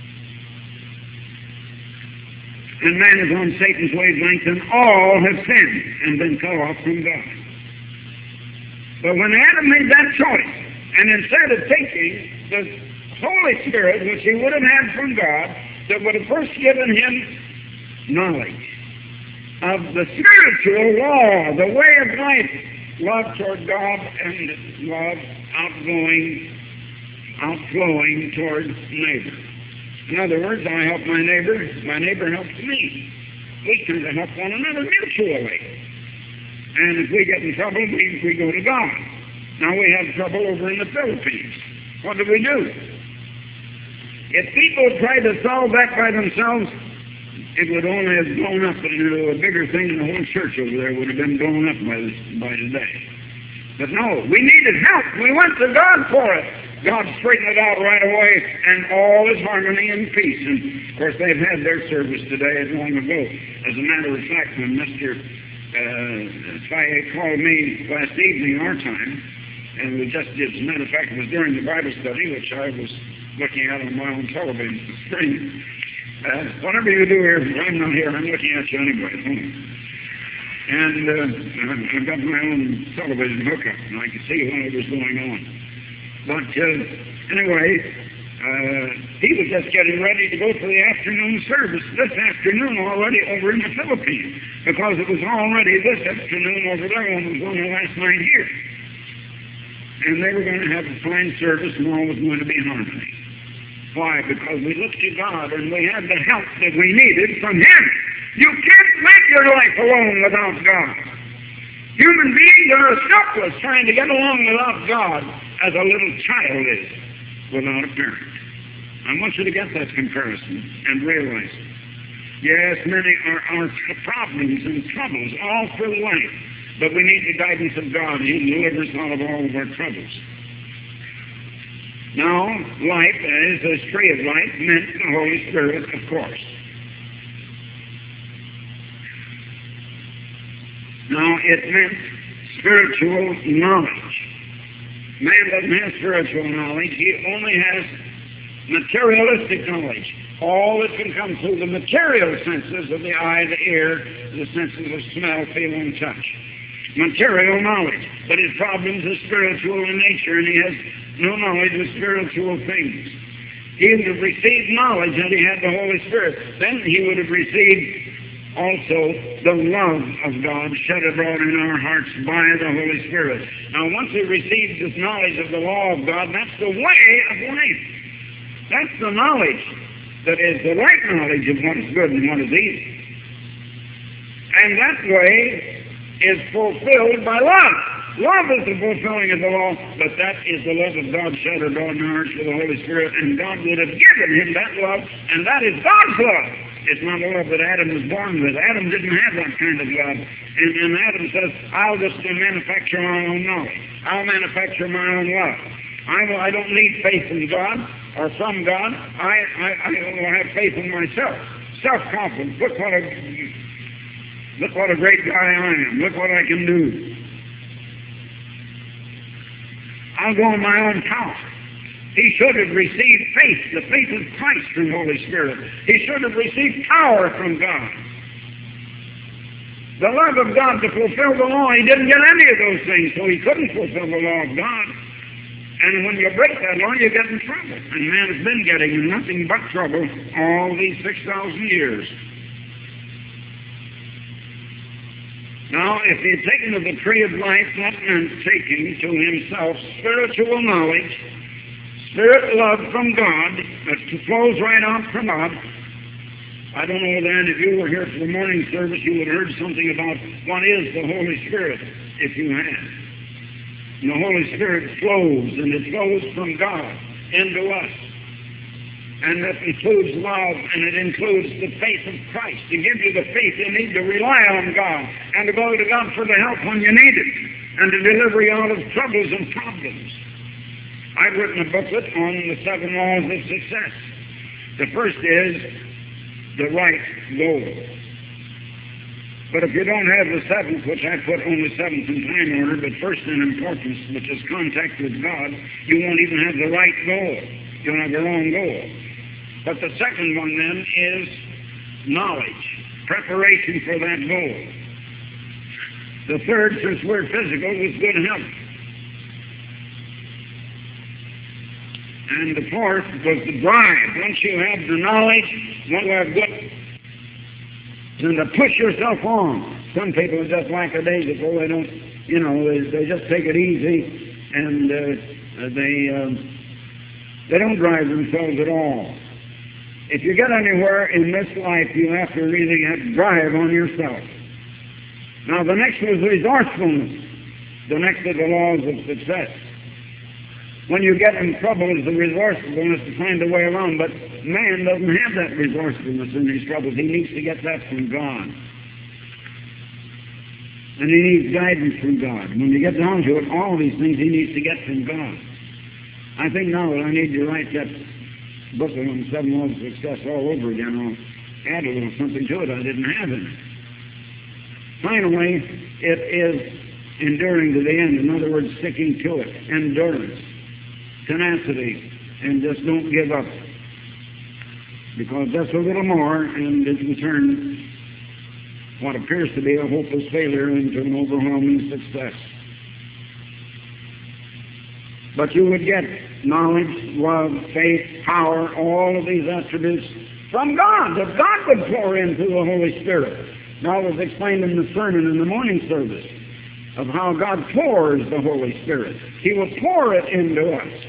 And man is on Satan's wavelength, and all have sinned and been cut off from God. But when Adam made that choice, and instead of taking the Holy Spirit, which he would have had from God, that would have first given him knowledge of the spiritual law, the way of life, love toward God and love outflowing toward neighbor. In other words, I help my neighbor helps me. We kind of help one another mutually. And if we get in trouble, we go to God. Now we have trouble over in the Philippines. What do? If people tried to solve that by themselves, it would only have blown up into a bigger thing, and the whole church over there would have been blown up by today. But no, we needed help. We went to God for it. God straightened it out right away, and all is harmony and peace. And, of course, they've had their service today long ago. As a matter of fact, when Mr. Faye called me last evening, our time, and we just did, as a matter of fact, it was during the Bible study, which I was looking at on my own television screen. Whatever you do here, I'm not here, I'm looking at you anyway. And I've got my own television hookup, and I could see what was going on. But anyway, He was just getting ready to go to the afternoon service this afternoon already over in the Philippines, because it was already this afternoon over there and it was only last night here. And they were going to have a fine service and all was going to be harmony. Why? Because we looked to God and we had the help that we needed from Him. You can't make your life alone without God. Human beings are helpless trying to get along without God as a little child is without a parent. I want you to get that comparison and realize it. Yes, many are our problems and troubles all through life, but we need the guidance of God. He delivers us out of all of our troubles. Now, life, as a tree of life, meant the Holy Spirit, of course. Now, it meant spiritual knowledge. Man doesn't have spiritual knowledge. He only has materialistic knowledge. All that can come through the material senses of the eye, the ear, the senses of smell, feel, and touch. Material knowledge. But his problems are spiritual in nature, and he has no knowledge of spiritual things. He would have received knowledge had he had the Holy Spirit. Then he would have received also the love of God shed abroad in our hearts by the Holy Spirit. Now, once he receives this knowledge of the law of God, that's the way of life. That's the knowledge that is the right knowledge of what is good and what is evil. And that way is fulfilled by love. Love is the fulfilling of the law, but that is the love of God shed abroad in our hearts with the Holy Spirit, and God would have given him that love, and that is God's love. It's not a love that Adam was born with. Adam didn't have that kind of love. And Adam says, I'll just manufacture my own knowledge. I'll manufacture my own love. I don't need faith in God or from God. I will have faith in myself. Self-confidence. Look what a great guy I am. Look what I can do. I'll go in my own power. He should have received faith, the faith of Christ from the Holy Spirit. He should have received power from God. The love of God to fulfill the law, he didn't get any of those things, so he couldn't fulfill the law of God. And when you break that law, you get in trouble. And man has been getting in nothing but trouble all these 6,000 years. Now, if he had taken of the tree of life, that meant taking to himself spiritual knowledge, spirit love from God, that flows right out from God. I don't know then, if you were here for the morning service, you would have heard something about what is the Holy Spirit, if you had. And the Holy Spirit flows, and it flows from God into us. And that includes love, and it includes the faith of Christ, to give you the faith you need to rely on God, and to go to God for the help when you need it, and to deliver you out of troubles and problems. I've written a booklet on the 7 laws of success. The first is the right goal. But if you don't have the 7th, which I put only 7th in time order, but first in importance, which is contact with God, you won't even have the right goal. You'll have the wrong goal. But the second one then is knowledge, preparation for that goal. The third, since we're physical, is good health. And the fourth was the drive. Once you have the knowledge, once you have good, and to push yourself on. Some people are just lackadaisical. They don't, they just take it easy, and they don't drive themselves at all. If you get anywhere in this life, you have to really have drive on yourself. Now, the next was resourcefulness. The next of the laws of success. When you get in trouble, is the resourcefulness to find a way around. But man doesn't have that resourcefulness in his troubles. He needs to get that from God. And he needs guidance from God. When you get down to it, all these things he needs to get from God. I think now that I need to write that book on 7 laws of success all over again. I'll add a little something to it I didn't have in it. Finally, it is enduring to the end. In other words, sticking to it. Endurance. Tenacity. And just don't give up. Because just a little more and it can turn what appears to be a hopeless failure into an overwhelming success. But you would get knowledge, love, faith, power, all of these attributes from God, that God would pour into the Holy Spirit. Now it was explained in the sermon in the morning service of how God pours the Holy Spirit. He will pour it into us.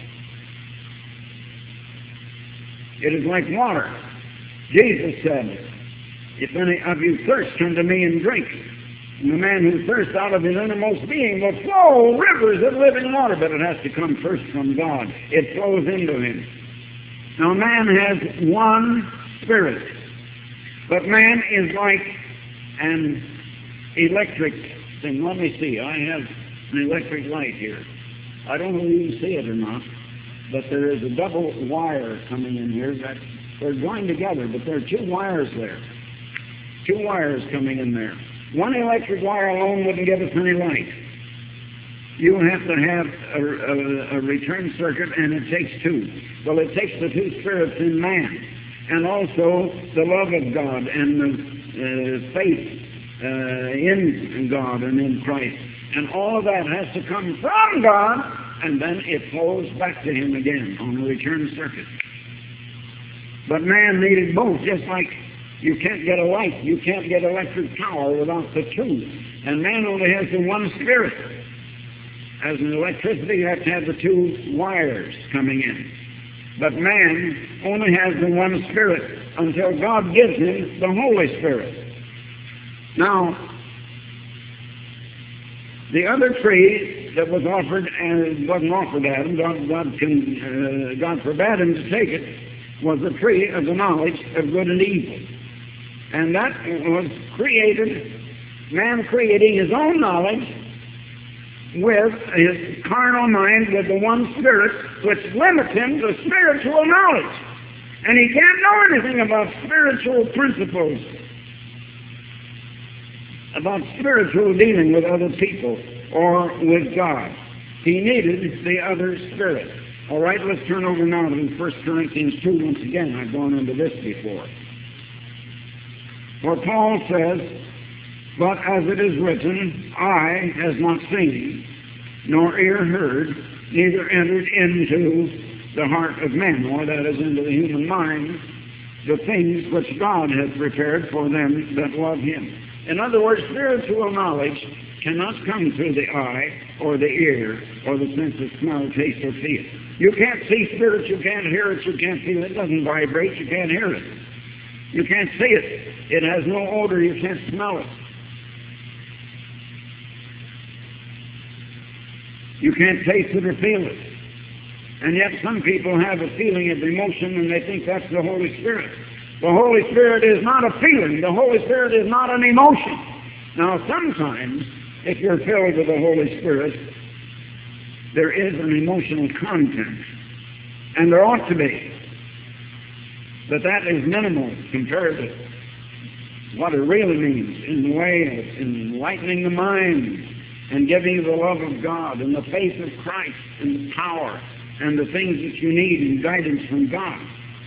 It is like water. Jesus said, if any of you thirst, come to me and drink. And the man who thirsts out of his innermost being will flow rivers of living water, but it has to come first from God. It flows into him. Now man has one spirit, but man is like an electric thing. Let me see. I have an electric light here. I don't know if you can see it or not, but there is a double wire coming in here that they're joined together, but there are two wires there. Two wires coming in there. One electric wire alone wouldn't give us any light. You have to have a return circuit, and it takes two. Well, it takes the two spirits in man, and also the love of God and the faith in God and in Christ. And all of that has to come from God, and then it flows back to him again on the return circuit. But man needed both, just like you can't get a light, you can't get electric power without the two. And man only has the one spirit. As in electricity, you have to have the two wires coming in. But man only has the one spirit until God gives him the Holy Spirit. Now, the other tree that was offered, and it wasn't offered to Adam, God forbade him to take it, was the tree of the knowledge of good and evil. And that was created, man creating his own knowledge with his carnal mind, with the one spirit, which limits him to spiritual knowledge. And he can't know anything about spiritual principles, about spiritual dealing with other people or with God. He needed the other spirit. All right, let's turn over now to 1 Corinthians 2 once again. I've gone into this before. For Paul says, but as it is written, eye has not seen, nor ear heard, neither entered into the heart of man, or that is into the human mind, the things which God has prepared for them that love him. In other words, spiritual knowledge cannot come through the eye or the ear or the sense of smell, taste, or feel. You can't see spirit, you can't hear it, you can't feel it. It doesn't vibrate, you can't hear it. You can't see it. It has no odor, you can't smell it. You can't taste it or feel it. And yet some people have a feeling of emotion and they think that's the Holy Spirit. The Holy Spirit is not a feeling. The Holy Spirit is not an emotion. Now sometimes, if you're filled with the Holy Spirit, there is an emotional content. And there ought to be. But that is minimal compared to what it really means in the way of enlightening the mind and giving you the love of God and the faith of Christ and the power and the things that you need and guidance from God.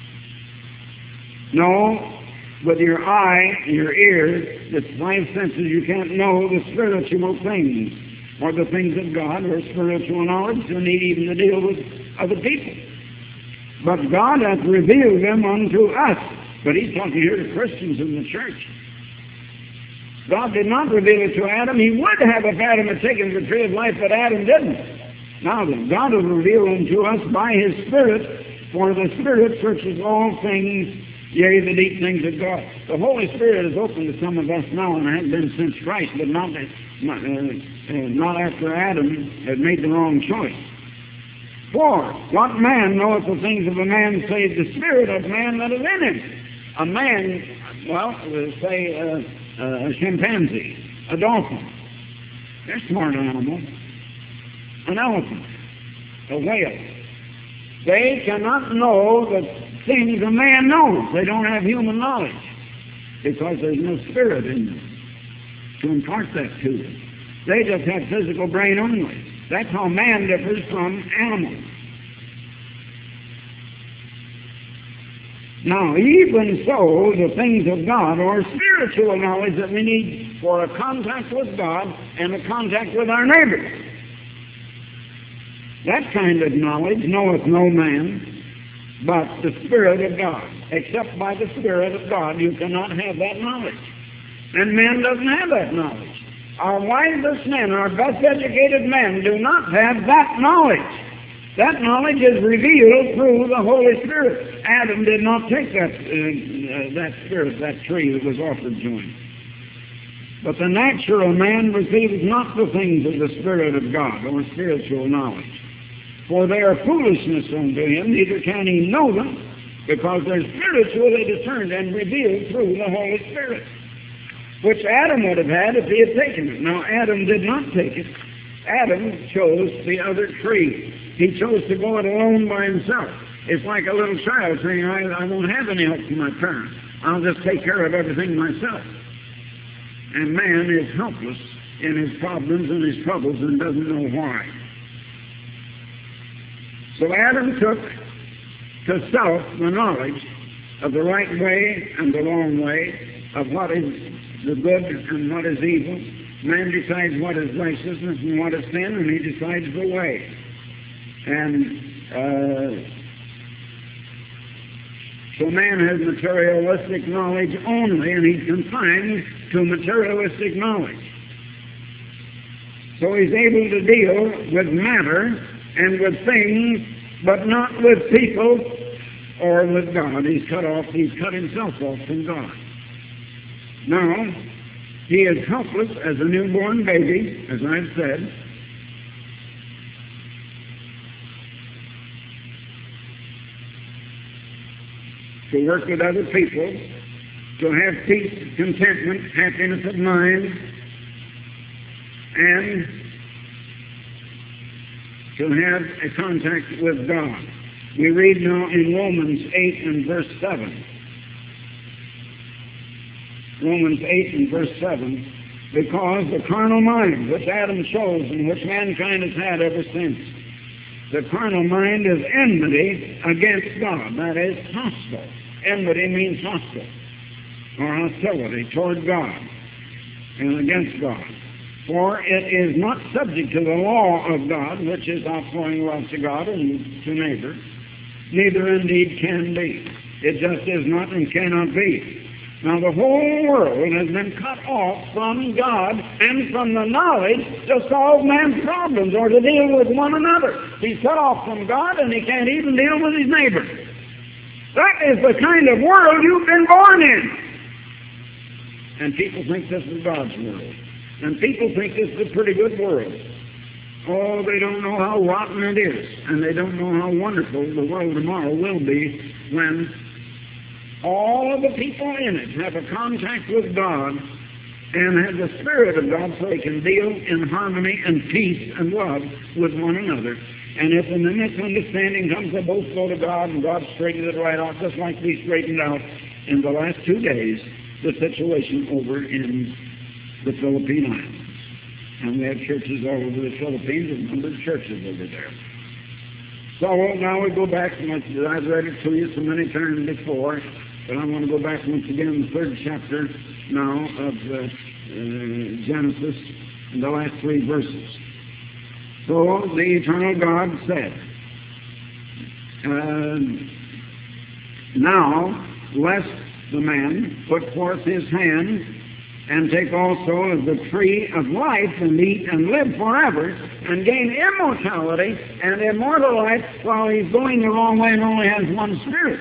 No, with your eye and your ears, the five senses, you can't know the spiritual things or the things of God or spiritual knowledge. You need even to deal with other people. But God hath revealed them unto us. But he's talking here to Christians in the church. God did not reveal it to Adam. He would have if Adam had taken the tree of life, but Adam didn't. Now then, God has revealed them to us by his Spirit, for the Spirit searches all things, yea, the deep things of God. The Holy Spirit is open to some of us now, and has been since Christ, but not after Adam had made the wrong choice. For what man knoweth the things of a man save the spirit of man that is in him? A man, well, we'll say a chimpanzee, a dolphin. They're smart animals. An elephant, a whale. They cannot know the things a man knows. They don't have human knowledge because there's no spirit in them to impart that to them. They just have physical brain only. That's how man differs from animals. Now, even so, the things of God, or spiritual knowledge that we need for a contact with God and a contact with our neighbors. That kind of knowledge knoweth no man but the Spirit of God. Except by the Spirit of God you cannot have that knowledge. And man doesn't have that knowledge. Our wisest men, our best educated men do not have that knowledge. That knowledge is revealed through the Holy Spirit. Adam did not take that spirit, that tree that was offered to him. But the natural man receives not the things of the Spirit of God, or spiritual knowledge. For they are foolishness unto him, neither can he know them, because they're spiritually discerned and revealed through the Holy Spirit, which Adam would have had if he had taken it. Now, Adam did not take it. Adam chose the other tree. He chose to go it alone by himself. It's like a little child saying, I won't have any help from my parents. I'll just take care of everything myself. And man is helpless in his problems and his troubles and doesn't know why. So Adam took to self the knowledge of the right way and the wrong way, of what is the good and what is evil. Man decides what is righteousness and what is sin, and he decides the way. And so man has materialistic knowledge only, and he's confined to materialistic knowledge. So he's able to deal with matter and with things, but not with people or with God. He's cut himself off from God. Now, he is helpless as a newborn baby, as I've said. To work with other people, to have peace, contentment, happiness of mind, and to have a contact with God. We read now in Romans 8 and verse 7. Romans 8 and verse 7, because the carnal mind, which Adam chose and which mankind has had ever since, the carnal mind is enmity against God. That is hostile. Enmity means hostile, or hostility toward God and against God. For it is not subject to the law of God, which is outpouring love to God and to neighbor, neither indeed can be. It just is not and cannot be. Now the whole world has been cut off from God and from the knowledge to solve man's problems or to deal with one another. He's cut off from God and he can't even deal with his neighbor. That is the kind of world you've been born in. And people think this is God's world. And people think this is a pretty good world. Oh, they don't know how rotten it is. And they don't know how wonderful the world tomorrow will be when all of the people in it have a contact with God and have the Spirit of God so they can deal in harmony and peace and love with one another. And if in the misunderstanding comes, they both go to God and God straightens it right out, just like we straightened out in the last 2 days the situation over in the Philippine Islands. And we have churches all over the Philippines, a number of churches over there. So now we go back, I've read it to you so many times before, but I want to go back once again in the 3rd chapter now of Genesis, in the last 3 verses. So the eternal God said, now lest the man put forth his hand and take also of the tree of life and eat and live forever and gain immortality and immortal life while he's going the wrong way and only has one spirit.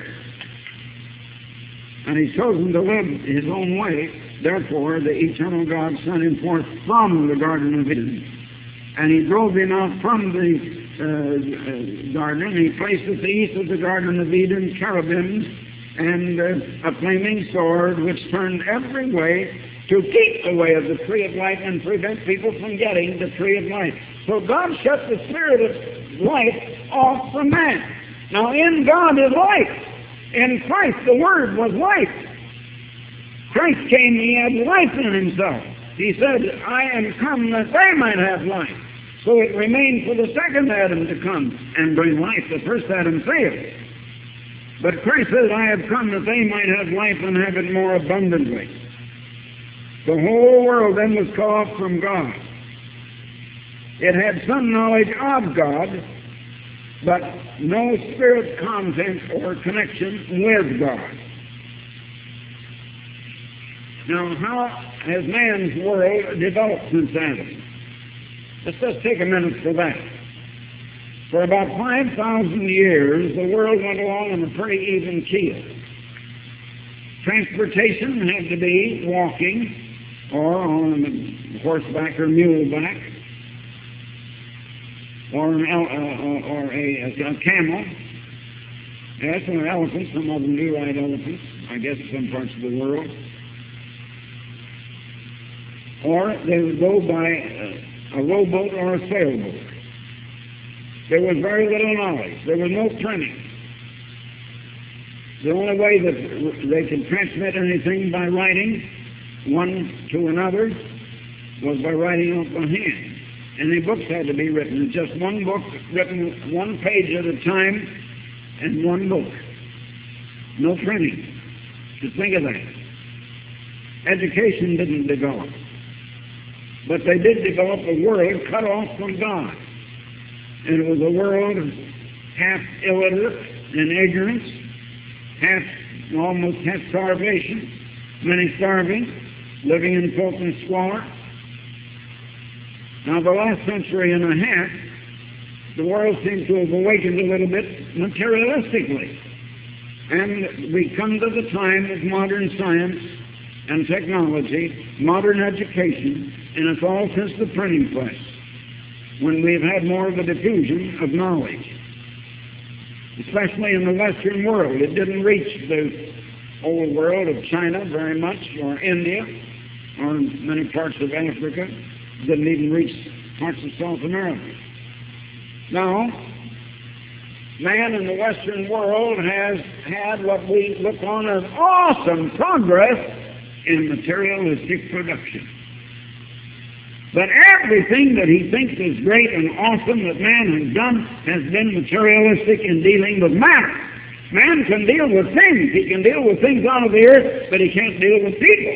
And he's chosen to live his own way. Therefore, the eternal God sent him forth from the Garden of Eden. And he drove him out from the garden. He placed at the east of the Garden of Eden cherubims and a flaming sword which turned every way to keep the way of the tree of life and prevent people from getting the tree of life. So God shut the spirit of life off from man. Now in God is life. In Christ the Word was life. Christ came, he had life in himself. He said, I am come that they might have life. So it remained for the second Adam to come and bring life. The first Adam failed. But Christ said, I have come that they might have life and have it more abundantly. The whole world then was cut off from God. It had some knowledge of God, but no spirit content or connection with God. Now, how has man's world developed since Adam? Let's just take a minute for that. For about 5,000 years, the world went along on a pretty even keel. Transportation had to be walking, or on horseback or muleback, or a camel. Yes, or elephants. Some of them do ride elephants, I guess, in some parts of the world. Or they would go by a rowboat or a sailboat. There was very little knowledge. There was no printing. The only way that they could transmit anything by writing one to another was by writing off by hand. And the books had to be written. Just one book written one page at a time and one book. No printing. Just think of that. Education didn't develop. But they did develop a world cut off from God. And it was a world half illiterate and ignorance, almost half starvation, many starving, living in filth and squalor. Now, the last century and a half, the world seems to have awakened a little bit materialistically. And we come to the time of modern science and technology, modern education, and it's all since the printing press, when we've had more of a diffusion of knowledge. Especially in the Western world. It didn't reach the old world of China very much, or India, or many parts of Africa. It didn't even reach parts of South America. Now, man in the Western world has had what we look on as awesome progress in materialistic production. But everything that he thinks is great and awesome that man has done has been materialistic in dealing with matter. Man can deal with things. He can deal with things out of the earth, but he can't deal with people.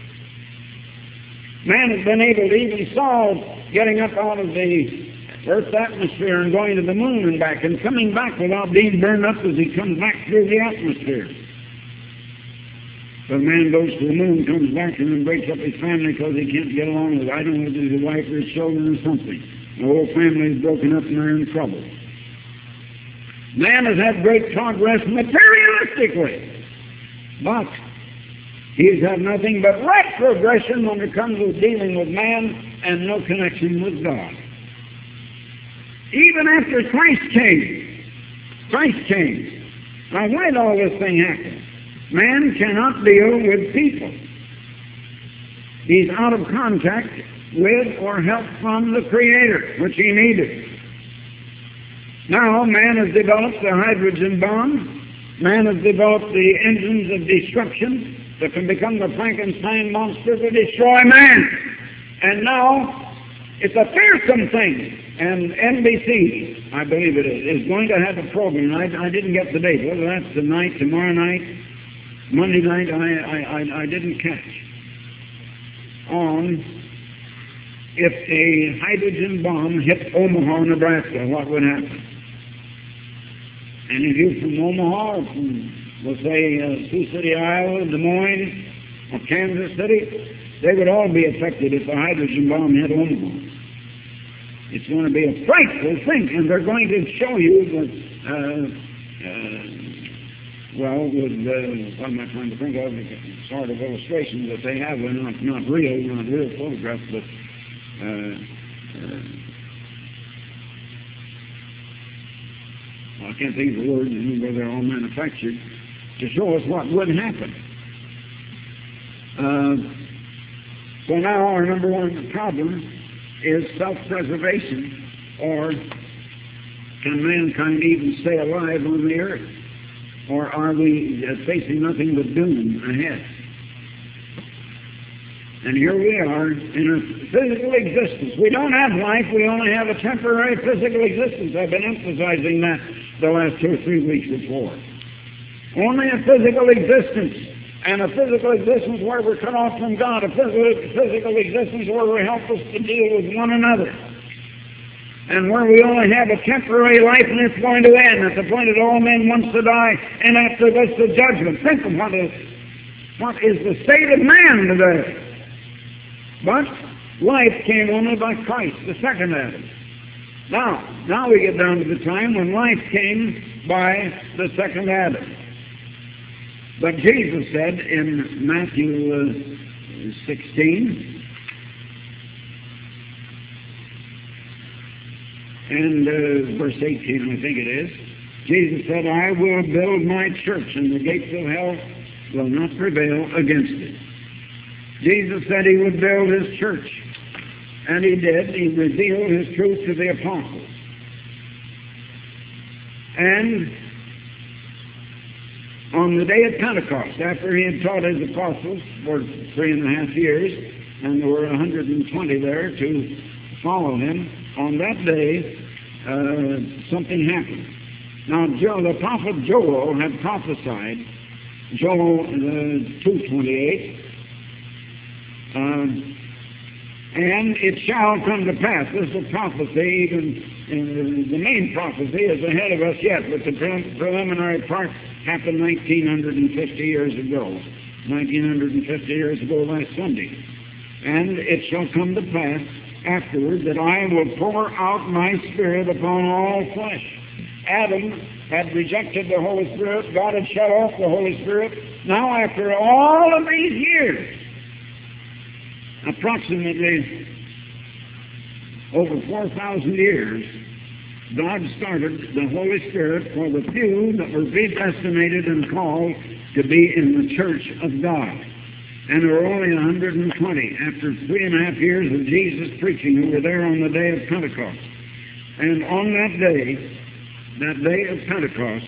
Man has been able to even solve getting up out of the Earth's atmosphere and going to the moon and back, and coming back without being burned up as he comes back through the atmosphere. But a man goes to the moon, comes back, and then breaks up his family because he can't get along with it. I don't know if it's his wife or his children or something. The whole family is broken up and they're in trouble. Man has had great progress materialistically, but he's had nothing but retrogression when it comes to dealing with man and no connection with God. Even after Christ came. Now, why did all this thing happen? Man cannot deal with people. He's out of contact with or help from the Creator, which he needed. Now, man has developed the hydrogen bomb. Man has developed the engines of destruction that can become the Frankenstein monster to destroy man. And now, it's a fearsome thing. And NBC, I believe it is going to have a program. I didn't get the date. Whether that's tonight, tomorrow night, Monday night, I didn't catch. On if a hydrogen bomb hit Omaha, Nebraska, what would happen? Any of you from Omaha, or from, let's say, Sioux City, Iowa, Des Moines, or Kansas City, they would all be affected if a hydrogen bomb hit Omaha. It's going to be a frightful thing, and they're going to show you that, what am I trying to think of? Sort of illustrations that they have. They're not real photographs, but I can't think of the word, where they're all manufactured, to show us what would happen. So now our number one problem is self-preservation, or can mankind even stay alive on the earth? Or are we facing nothing but doom ahead? And here we are in a physical existence. We don't have life, we only have a temporary physical existence. I've been emphasizing that the last 2 or 3 weeks before. Only a physical existence. And a physical existence where we're cut off from God. A physical existence where we help us to deal with one another. and where we only have a temporary life and it's going to end at the point that all men wants to die, and after this the judgment. Think of what is the state of man today. But life came only by Christ, the second Adam. Now we get down to the time when life came by the second Adam. But Jesus said in Matthew 16, and verse 18, I think it is, Jesus said, I will build my church, and the gates of hell will not prevail against it. Jesus said he would build his church, and he did. He revealed his truth to the apostles. And on the day of Pentecost, after he had taught his apostles for 3.5 years, and there were 120 there to follow him, on that day, something happened. Now, the prophet Joel had prophesied, Joel 2:28, and it shall come to pass. This is a prophecy, even the main prophecy is ahead of us yet, but the preliminary part happened 1950 years ago. 1950 years ago last Sunday. And it shall come to pass afterward that I will pour out my Spirit upon all flesh. Adam had rejected the Holy Spirit. God had shut off the Holy Spirit. Now, after all of these years, approximately over 4,000 years, God started the Holy Spirit for the few that were predestinated and called to be in the church of God. And there were only 120 after 3.5 years of Jesus preaching who were there on the day of Pentecost. And on that day of Pentecost,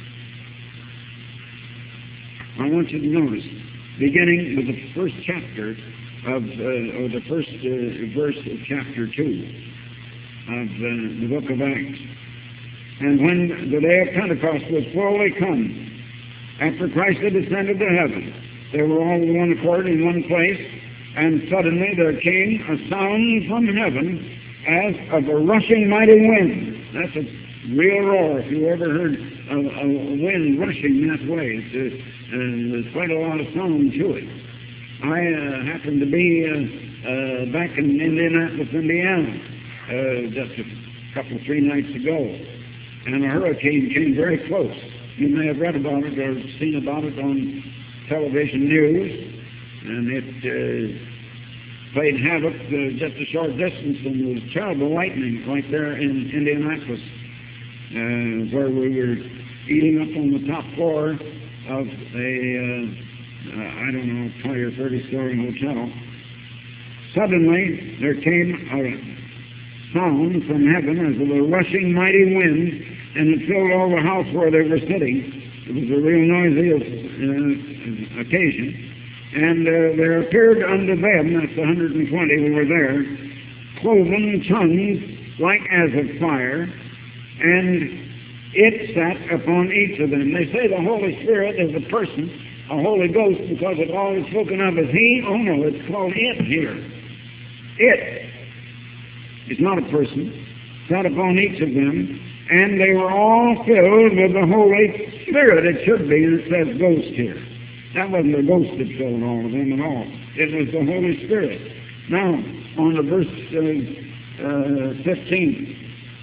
I want you to notice, beginning with the first chapter of, or the first verse of chapter 2 of the book of Acts. And when the day of Pentecost was fully come, after Christ had ascended to heaven, they were all in one accord in one place, and suddenly there came a sound from heaven as of a rushing mighty wind. That's a real roar. If you ever heard a wind rushing that way, there's quite a lot of sound to it. I happened to be back in Indianapolis, Indiana, just a couple, 3 nights ago, and a hurricane came very close. You may have read about it or seen about it on television news, and it played havoc just a short distance, and there was terrible lightning right there in Indianapolis, where we were eating up on the top floor of a, I don't know, 20 or 30-story hotel. Suddenly, there came a sound from heaven as of a rushing mighty wind, and it filled all the house where they were sitting. It was a real noisy occasion. And there appeared unto them, that's 120 who were there, cloven tongues like as of fire, and it sat upon each of them. They say the Holy Spirit is a person, a Holy Ghost, because it's always spoken of as He. Oh no, it's called it here. It. It's not a person. Sat upon each of them, and they were all filled with the Holy Spirit. It should be, and it says ghost here. That wasn't a ghost that filled all of them at all. It was the Holy Spirit. Now, on the verse 15,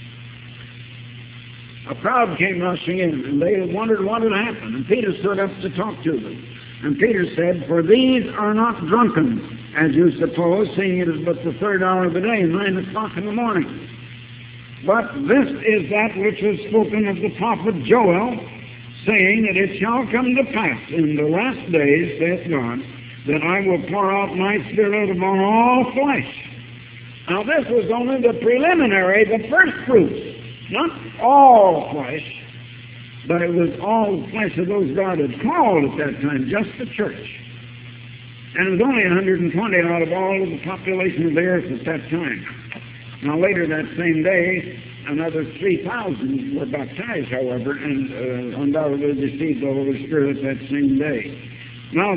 a crowd came rushing in, and they wondered what had happened. And Peter stood up to talk to them. And Peter said, "For these are not drunken, as you suppose, seeing it is but the 3rd hour of the day, 9 o'clock in the morning. But this is that which was spoken of the prophet Joel, saying that it shall come to pass in the last days, saith God, that I will pour out my Spirit upon all flesh." Now this was only the preliminary, the first fruits. Not all flesh, but it was all flesh of those God had called at that time, just the church. And it was only 120 out of all of the population of the earth at that time. Now later that same day, another 3,000 were baptized, however, and undoubtedly received the Holy Spirit that same day. Now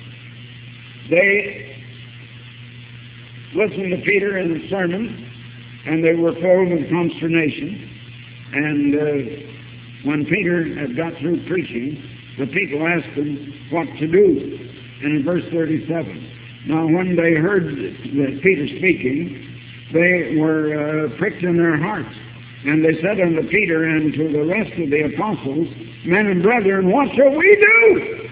they listened to Peter in the sermon, and they were filled with consternation. And when Peter had got through preaching, the people asked him what to do. And in verse 37, now when they heard that Peter speaking, they were pricked in their hearts. And they said unto Peter and to the rest of the apostles, men and brethren, what shall we do?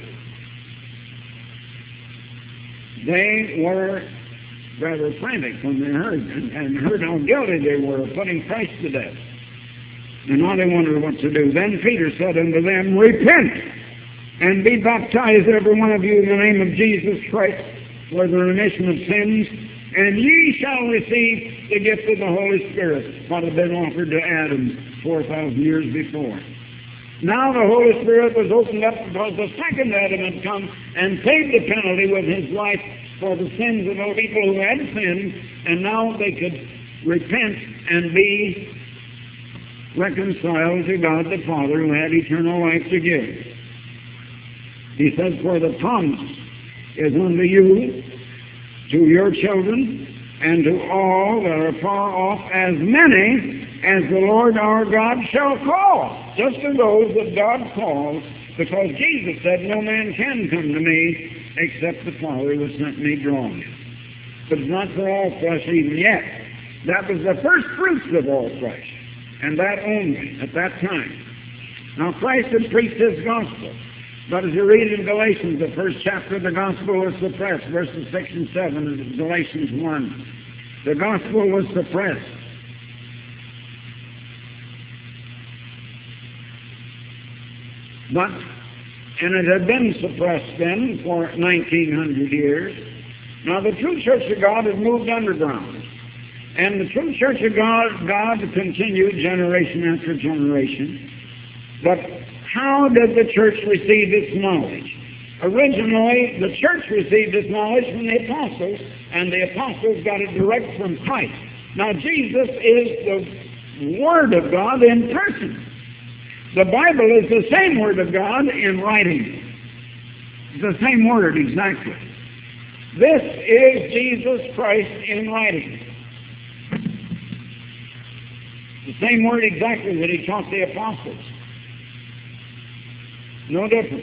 They were rather frantic when they heard, and heard how guilty they were of putting Christ to death. And now they wondered what to do. Then Peter said unto them, repent, and be baptized every one of you in the name of Jesus Christ for the remission of sins, and ye shall receive the gift of the Holy Spirit, what had been offered to Adam 4,000 years before. Now the Holy Spirit was opened up because the second Adam had come and paid the penalty with his life for the sins of the people who had sinned, and now they could repent and be reconciled to God the Father, who had eternal life to give. He says, for the promise is unto you, to your children, and to all that are far off, as many as the Lord our God shall call. Just to those that God calls, because Jesus said, no man can come to me except the Father who sent me draw him. But it's not for all flesh even yet. That was the first fruits of all flesh, and that only at that time. Now Christ had preached his gospel. But as you read in Galatians, the first chapter, the gospel was suppressed. Verses 6 and 7 of Galatians 1. The gospel was suppressed. And it had been suppressed then for 1900 years. Now the true church of God had moved underground. And the true church of God continued generation after generation. But how did the church receive its knowledge? Originally, the church received its knowledge from the apostles, and the apostles got it direct from Christ. Now, Jesus is the Word of God in person. The Bible is the same Word of God in writing. It's the same Word, exactly. This is Jesus Christ in writing. The same Word exactly that he taught the apostles. No difference.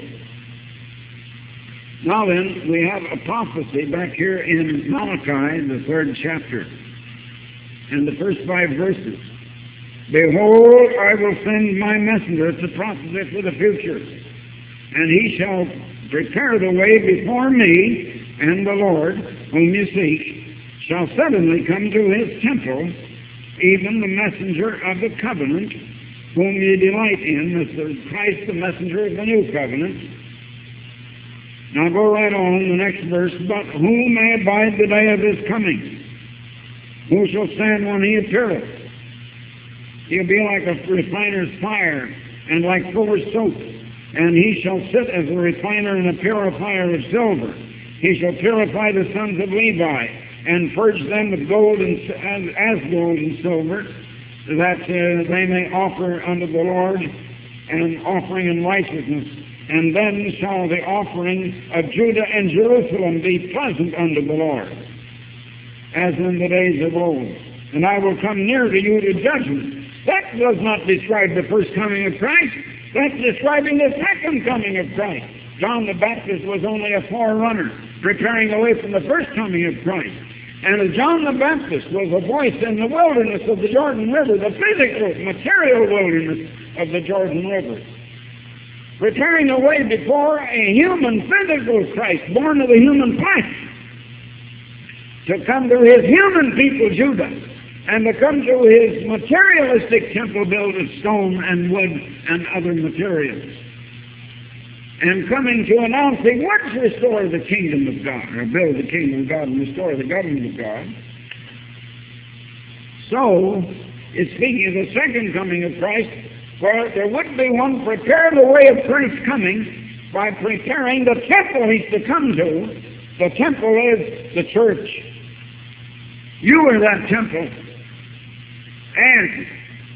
Now then, we have a prophecy back here in Malachi, the 3rd chapter, and the first 5 verses. Behold, I will send my messenger. It's a prophecy for the future. And he shall prepare the way before me, and the Lord, whom you seek, shall suddenly come to his temple, even the messenger of the covenant, whom ye delight in. This is Christ, the messenger of the new covenant. Now go right on, the next verse. But who may abide the day of his coming? Who shall stand when he appeareth? He'll be like a refiner's fire, and like fuller's soap. And he shall sit as a refiner and a purifier of silver. He shall purify the sons of Levi, and purge them with gold and as gold and silver, that they may offer unto the Lord an offering in righteousness. And then shall the offering of Judah and Jerusalem be pleasant unto the Lord, as in the days of old. And I will come near to you to judgment. That does not describe the first coming of Christ. That's describing the second coming of Christ. John the Baptist was only a forerunner, preparing the way for the first coming of Christ. And as John the Baptist was a voice in the wilderness of the Jordan River, the physical, material wilderness of the Jordan River, preparing the way before a human, physical Christ, born of the human flesh, to come to his human people, Judah, and to come to his materialistic temple built of stone and wood and other materials. And coming to announce he would restore the kingdom of God, or build the kingdom of God and restore the government of God. So, it's speaking of the second coming of Christ, for there would be one prepare the way of Christ's coming by preparing the temple he's to come to. The temple is the church. You are that temple. And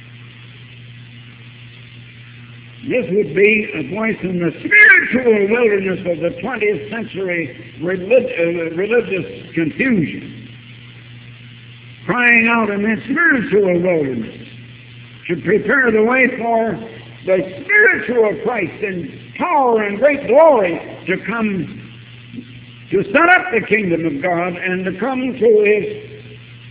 this would be a voice in the spiritual wilderness of the 20th century religious confusion. crying out in that spiritual wilderness to prepare the way for the spiritual Christ in power and great glory to come to set up the kingdom of God and to come to His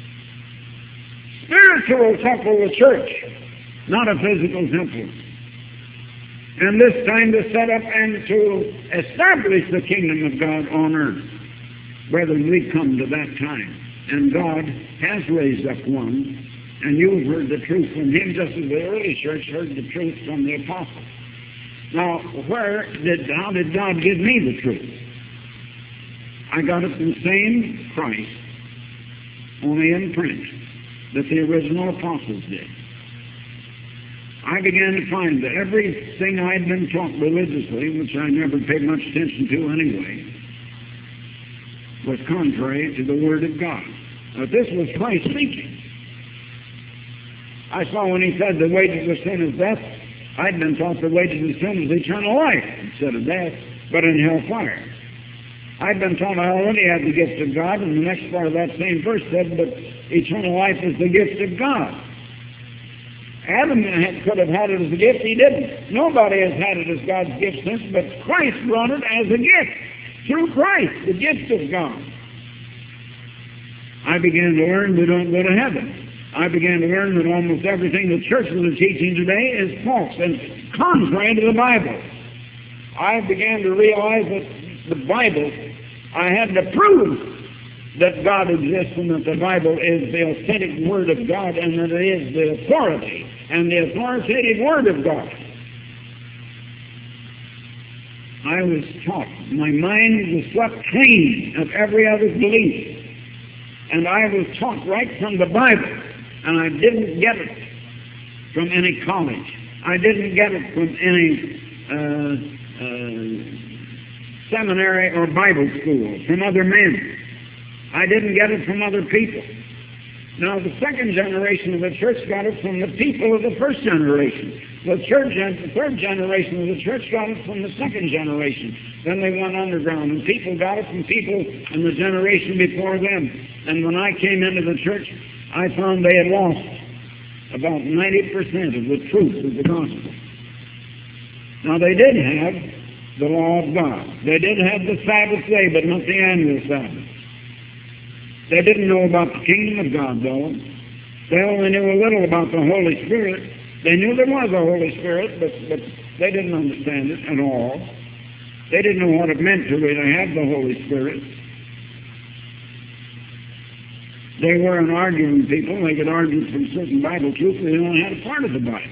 spiritual temple, the church, not a physical temple. And this time to set up and to establish the kingdom of God on earth. Brethren, we've come to that time. And God has raised up one. And you've heard the truth from him, just as the early church heard the truth from the apostles. Now, how did God give me the truth? I got it from the same Christ, only in print, that the original apostles did. I began to find that everything I'd been taught religiously, which I never paid much attention to anyway, was contrary to the Word of God. But this was Christ speaking. I saw when he said the wages of sin is death, I'd been taught the wages of sin is eternal life instead of death, but in hellfire. I'd been taught I already had the gift of God, and the next part of that same verse said, but eternal life is the gift of God. Adam could have had it as a gift, he didn't. Nobody has had it as God's gift since, but Christ brought it as a gift. Through Christ, the gift of God. I began to learn we don't go to heaven. I began to learn that almost everything the churches are teaching today is false and contrary to the Bible. I began to realize that the Bible, I had to prove that God exists and that the Bible is the authentic Word of God and that it is the authority and the authoritative Word of God. I was taught, my mind was swept clean of every other belief. And I was taught right from the Bible. And I didn't get it from any college. I didn't get it from any seminary or Bible school, from other men. I didn't get it from other people. Now, the second generation of the church got it from the people of the first generation. The third generation of the church got it from the second generation. Then they went underground, and people got it from people in the generation before them. And when I came into the church, I found they had lost about 90% of the truth of the gospel. Now, they did have the law of God. They did have the Sabbath day, but not the annual Sabbath. They didn't know about the kingdom of God, though. They only knew a little about the Holy Spirit. They knew there was a Holy Spirit, but they didn't understand it at all. They didn't know what it meant to really have the Holy Spirit. They weren't arguing people. They could argue from certain Bible truths. They only had a part of the Bible.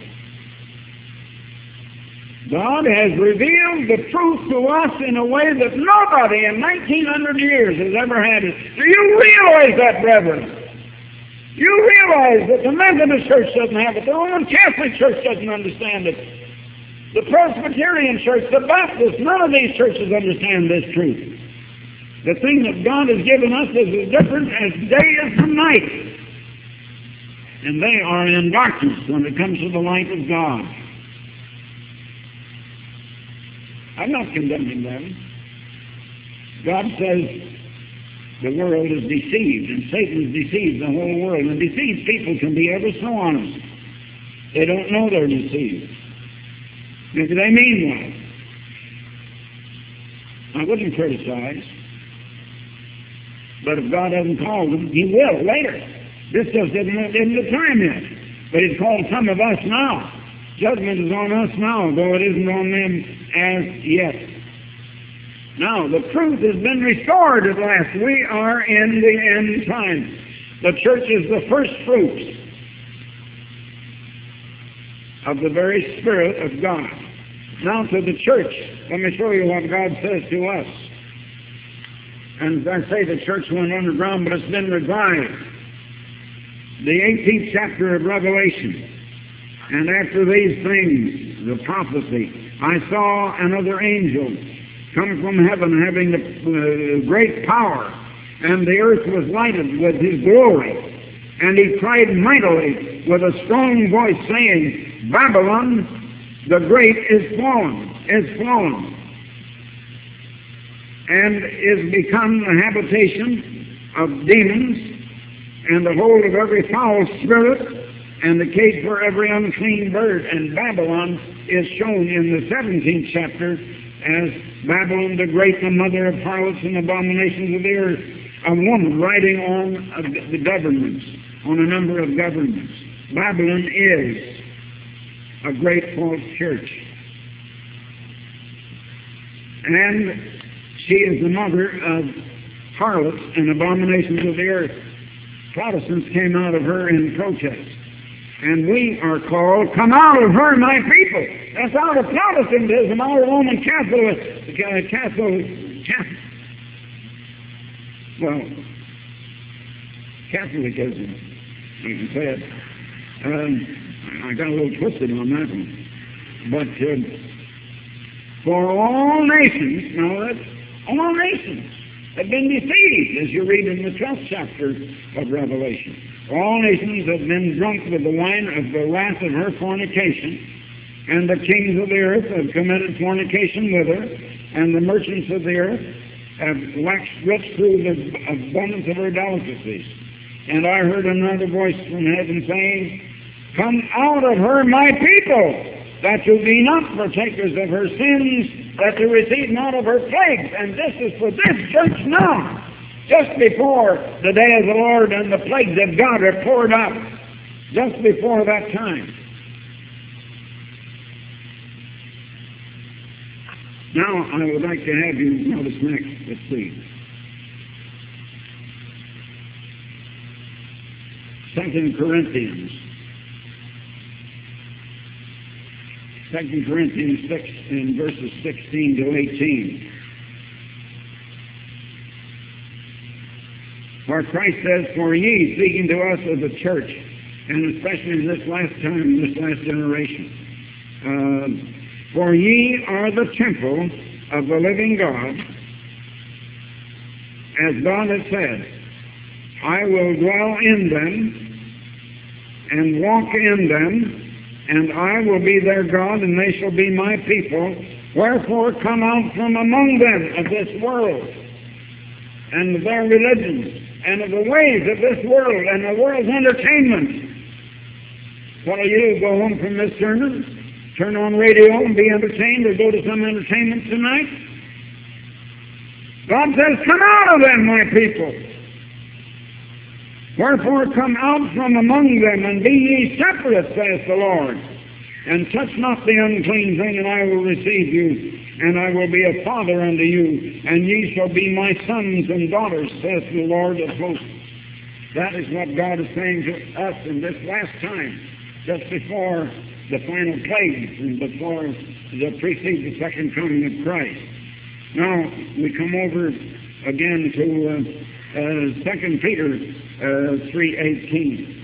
God has revealed the truth to us in a way that nobody in 1900 years has ever had it. Do you realize that, brethren? You realize that the Methodist Church doesn't have it. The Roman Catholic Church doesn't understand it. The Presbyterian Church, the Baptist, none of these churches understand this truth. The thing that God has given us is as different as day is from night. And they are in darkness when it comes to the light of God. I'm not condemning them. God says the world is deceived, and Satan has deceived the whole world. And deceived people can be ever so honest. They don't know they're deceived. Maybe they mean well. I wouldn't criticize. But if God hasn't called them, He will later. This just isn't the time yet. But He's called some of us now. Judgment is on us now, though it isn't on them as yet. Now, the truth has been restored at last. We are in the end time. The church is the first fruits of the very Spirit of God. Now to the church, let me show you what God says to us. And I say the church went underground, but it's been revived. The 18th chapter of Revelation. And after these things, the prophecy, I saw another angel come from heaven having the great power, and the earth was lighted with his glory. And he cried mightily with a strong voice, saying, Babylon the great is fallen, and is become the habitation of demons and the hold of every foul spirit, and the cage for every unclean bird. And Babylon is shown in the 17th chapter as Babylon the Great, the mother of harlots and abominations of the earth, a woman riding on the governments, on a number of governments. Babylon is a great false church. And she is the mother of harlots and abominations of the earth. Protestants came out of her in protest. And we are called, come out of her, my people. That's out of Protestantism, out of Roman Catholicism, you can say it. I got a little twisted on that one. But for all nations, now that's all nations have been deceived, as you read in the 12th chapter of Revelation. All nations have been drunk with the wine of the wrath of her fornication, and the kings of the earth have committed fornication with her, and the merchants of the earth have waxed rich through the abundance of her delicacies. And I heard another voice from heaven saying, come out of her, my people, that you be not partakers of her sins, that you receive not of her plagues. And this is for this church now, just before the day of the Lord and the plagues of God are poured out, just before that time. Now, I would like to have you notice next, let's see. 2 Corinthians. 2 Corinthians 6 in verses 16 to 18. For Christ says, for ye, speaking to us as a church, and especially in this last time, in this last generation, for ye are the temple of the living God, as God has said, I will dwell in them, and walk in them, and I will be their God, and they shall be my people. Wherefore come out from among them of this world, and of their religions, and of the ways of this world, and the world's entertainment. What do you do? Go home from this sermon, turn on radio and be entertained, or go to some entertainment tonight? God says, come out of them, my people. Wherefore come out from among them, and be ye separate, saith the Lord, and touch not the unclean thing, and I will receive you, and I will be a father unto you, and ye shall be my sons and daughters, saith the Lord of hosts. That is what God is saying to us in this last time, just before the final plagues, and before the precede the second coming of Christ. Now, we come over again to 2 Peter 3:18.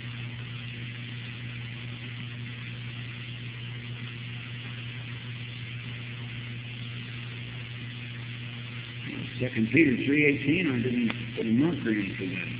Second Peter 3:18. I didn't put a marker in for that.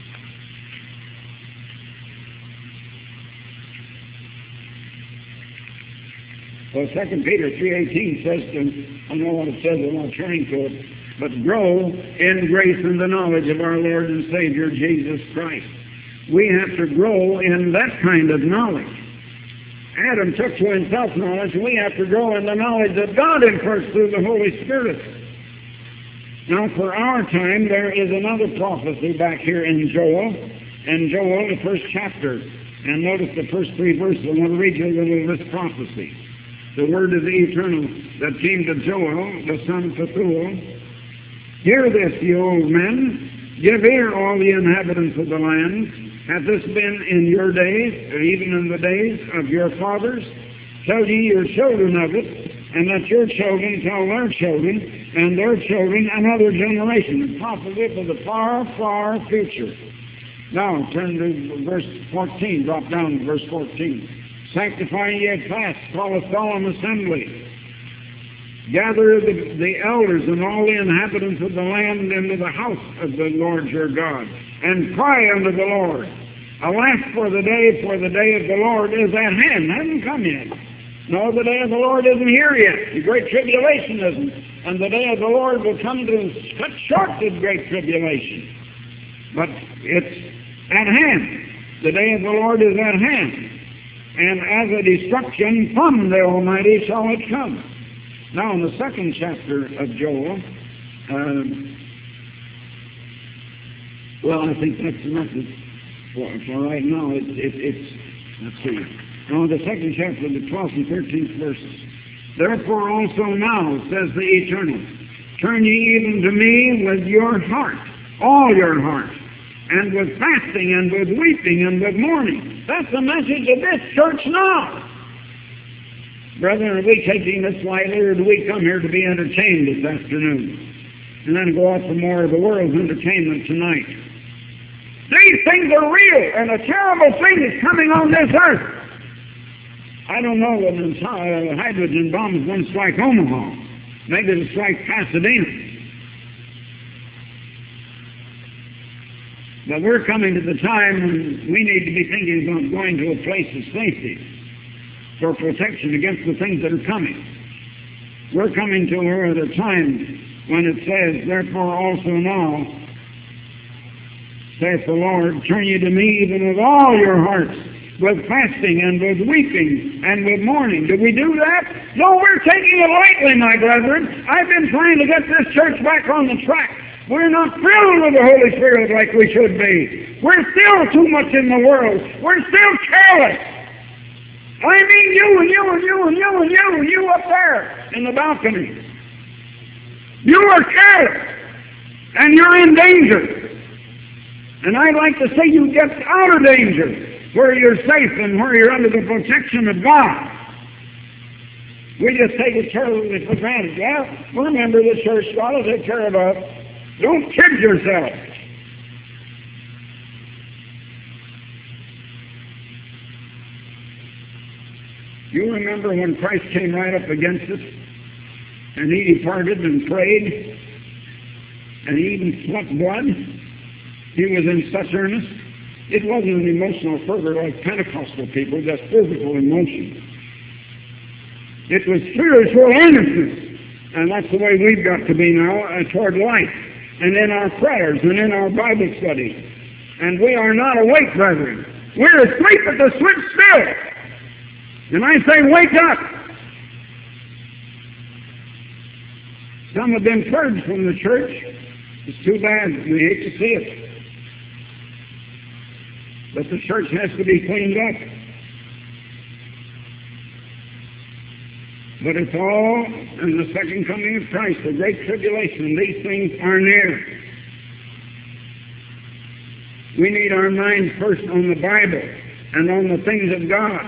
Well, 2 Peter 3:18 says to, I know what it says, I'm not turning to it, but grow in grace and the knowledge of our Lord and Savior, Jesus Christ. We have to grow in that kind of knowledge. Adam took to himself knowledge. We have to grow in the knowledge that God imparts through the Holy Spirit. Now, for our time, there is another prophecy back here in Joel, the first chapter. And notice the first 3 verses. I want to read you a little of this prophecy. The word of the eternal that came to Joel, the son of Pethuel. Hear this, ye old men. Give ear, all the inhabitants of the land. Hath this been in your days, or even in the days of your fathers? Tell ye your children of it, and let your children tell their children, and their children another generation. A prophecy for the far, far future. Now, turn to verse 14. Drop down to verse 14. Sanctify ye a fast, call a solemn assembly. Gather the elders and all the inhabitants of the land into the house of the Lord your God, and cry unto the Lord. Alas for the day of the Lord is at hand. Hasn't come yet. No, the day of the Lord isn't here yet. The great tribulation isn't. And the day of the Lord will come to cut short the great tribulation. But it's at hand. The day of the Lord is at hand. And as a destruction from the Almighty shall it come. Now in the second chapter of Joel, I think that's enough for right now. Let's see. Now the second chapter, the 12th and 13th verses. Therefore also now, says the Eternal, turn ye even to me with your heart, all your heart, and with fasting, and with weeping, and with mourning. That's the message of this church now. Brethren, are we taking this lightly, or do we come here to be entertained this afternoon? And then go off for more of the world's entertainment tonight. These things are real, and a terrible thing is coming on this earth. I don't know whether the hydrogen bomb is going to strike Omaha. Maybe it'll strike Pasadena. But we're coming to the time when we need to be thinking about going to a place of safety for protection against the things that are coming. We're coming to her at a time when it says, therefore also now, saith the Lord, turn ye to me even with all your hearts, with fasting and with weeping and with mourning. Did we do that? No, we're taking it lightly, my brethren. I've been trying to get this church back on the track. We're not filled with the Holy Spirit like we should be. We're still too much in the world. We're still careless. I mean you and you and you and you and you and you up there in the balcony. You are careless. And you're in danger. And I'd like to say you get out of danger, where you're safe and where you're under the protection of God. We just take it carelessly for granted. Yeah, remember the church, God will take care of us. Don't kid yourself. You remember when Christ came right up against us, and he departed and prayed, and he even sweat blood? He was in such earnest. It wasn't an emotional fervor like Pentecostal people, just physical emotion. It was spiritual earnestness. And that's the way we've got to be now toward life, and in our prayers, and in our Bible study. And we are not awake, brethren. We're asleep at the switch still. And I say, wake up. Some have been purged from the church. It's too bad. We hate to see it. But the church has to be cleaned up. But it's all in the second coming of Christ, the great tribulation. These things are near. We need our minds first on the Bible and on the things of God.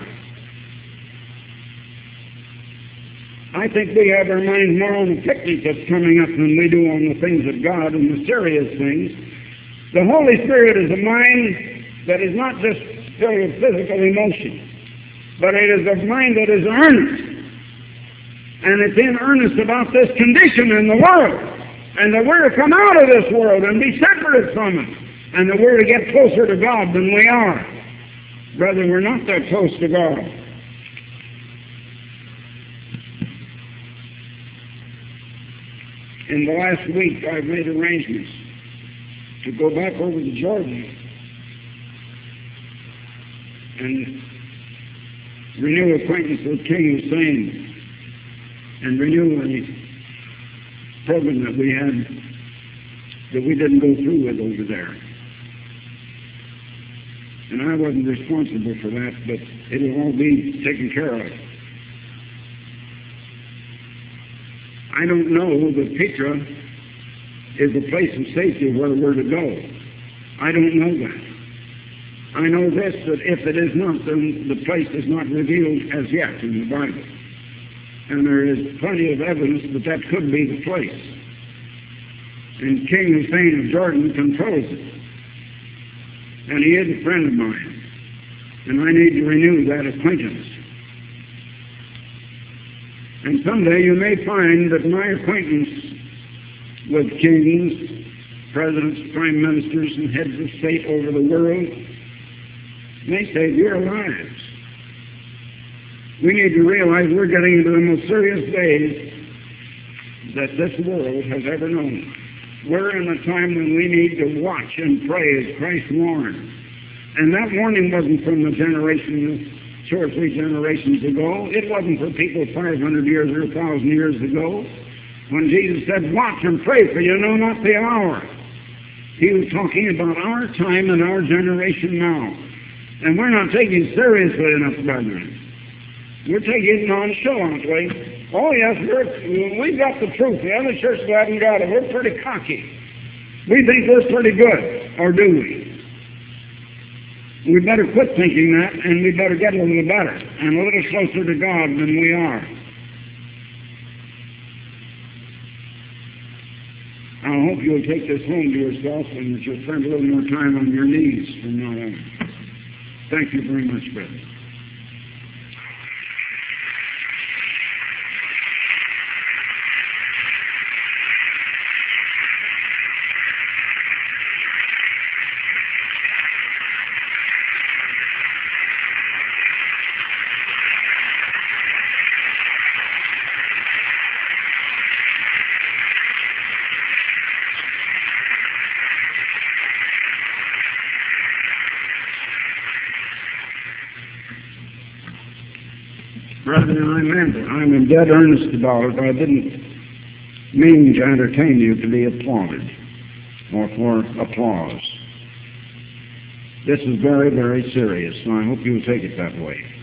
I think we have our minds more on the picnic that's coming up than we do on the things of God and the serious things. The Holy Spirit is a mind that is not just filled with physical emotion, but it is a mind that is earnest. And it's in earnest about this condition in the world. And that we're to come out of this world and be separate from it. And that we're to get closer to God than we are. Brethren, we're not that close to God. In the last week, I've made arrangements to go back over to Jordan and renew acquaintance with King Hussein and renew a program that we had that we didn't go through with over there. And I wasn't responsible for that, but it'll all be taken care of. I don't know that Petra is a place of safety where we're to go. I don't know that. I know this, that if it is not, then the place is not revealed as yet in the Bible. And there is plenty of evidence that that could be the place. And King Hussein of Jordan controls it. And he is a friend of mine. And I need to renew that acquaintance. And someday you may find that my acquaintance with kings, presidents, prime ministers, and heads of state over the world may save your lives. We need to realize we're getting into the most serious days that this world has ever known. We're in a time when we need to watch and pray as Christ warned. And that warning wasn't from the generation 2 or 3 generations ago. It wasn't for people 500 years or 1,000 years ago. When Jesus said, watch and pray, for you know not the hour. He was talking about our time and our generation now. And we're not taking it seriously enough, brethren. We're taking it nonchalantly. Oh, yes, we've got the truth. The other churches haven't got it. We're pretty cocky. We think we're pretty good, or do we? We better quit thinking that, and we better get a little better and a little closer to God than we are. I hope you'll take this home to yourself and that you'll spend a little more time on your knees from now on. Thank you very much, brother. Brethren, I'm in dead earnest about it. I didn't mean to entertain you to be applauded or for applause. This is very, very serious, and I hope you'll take it that way.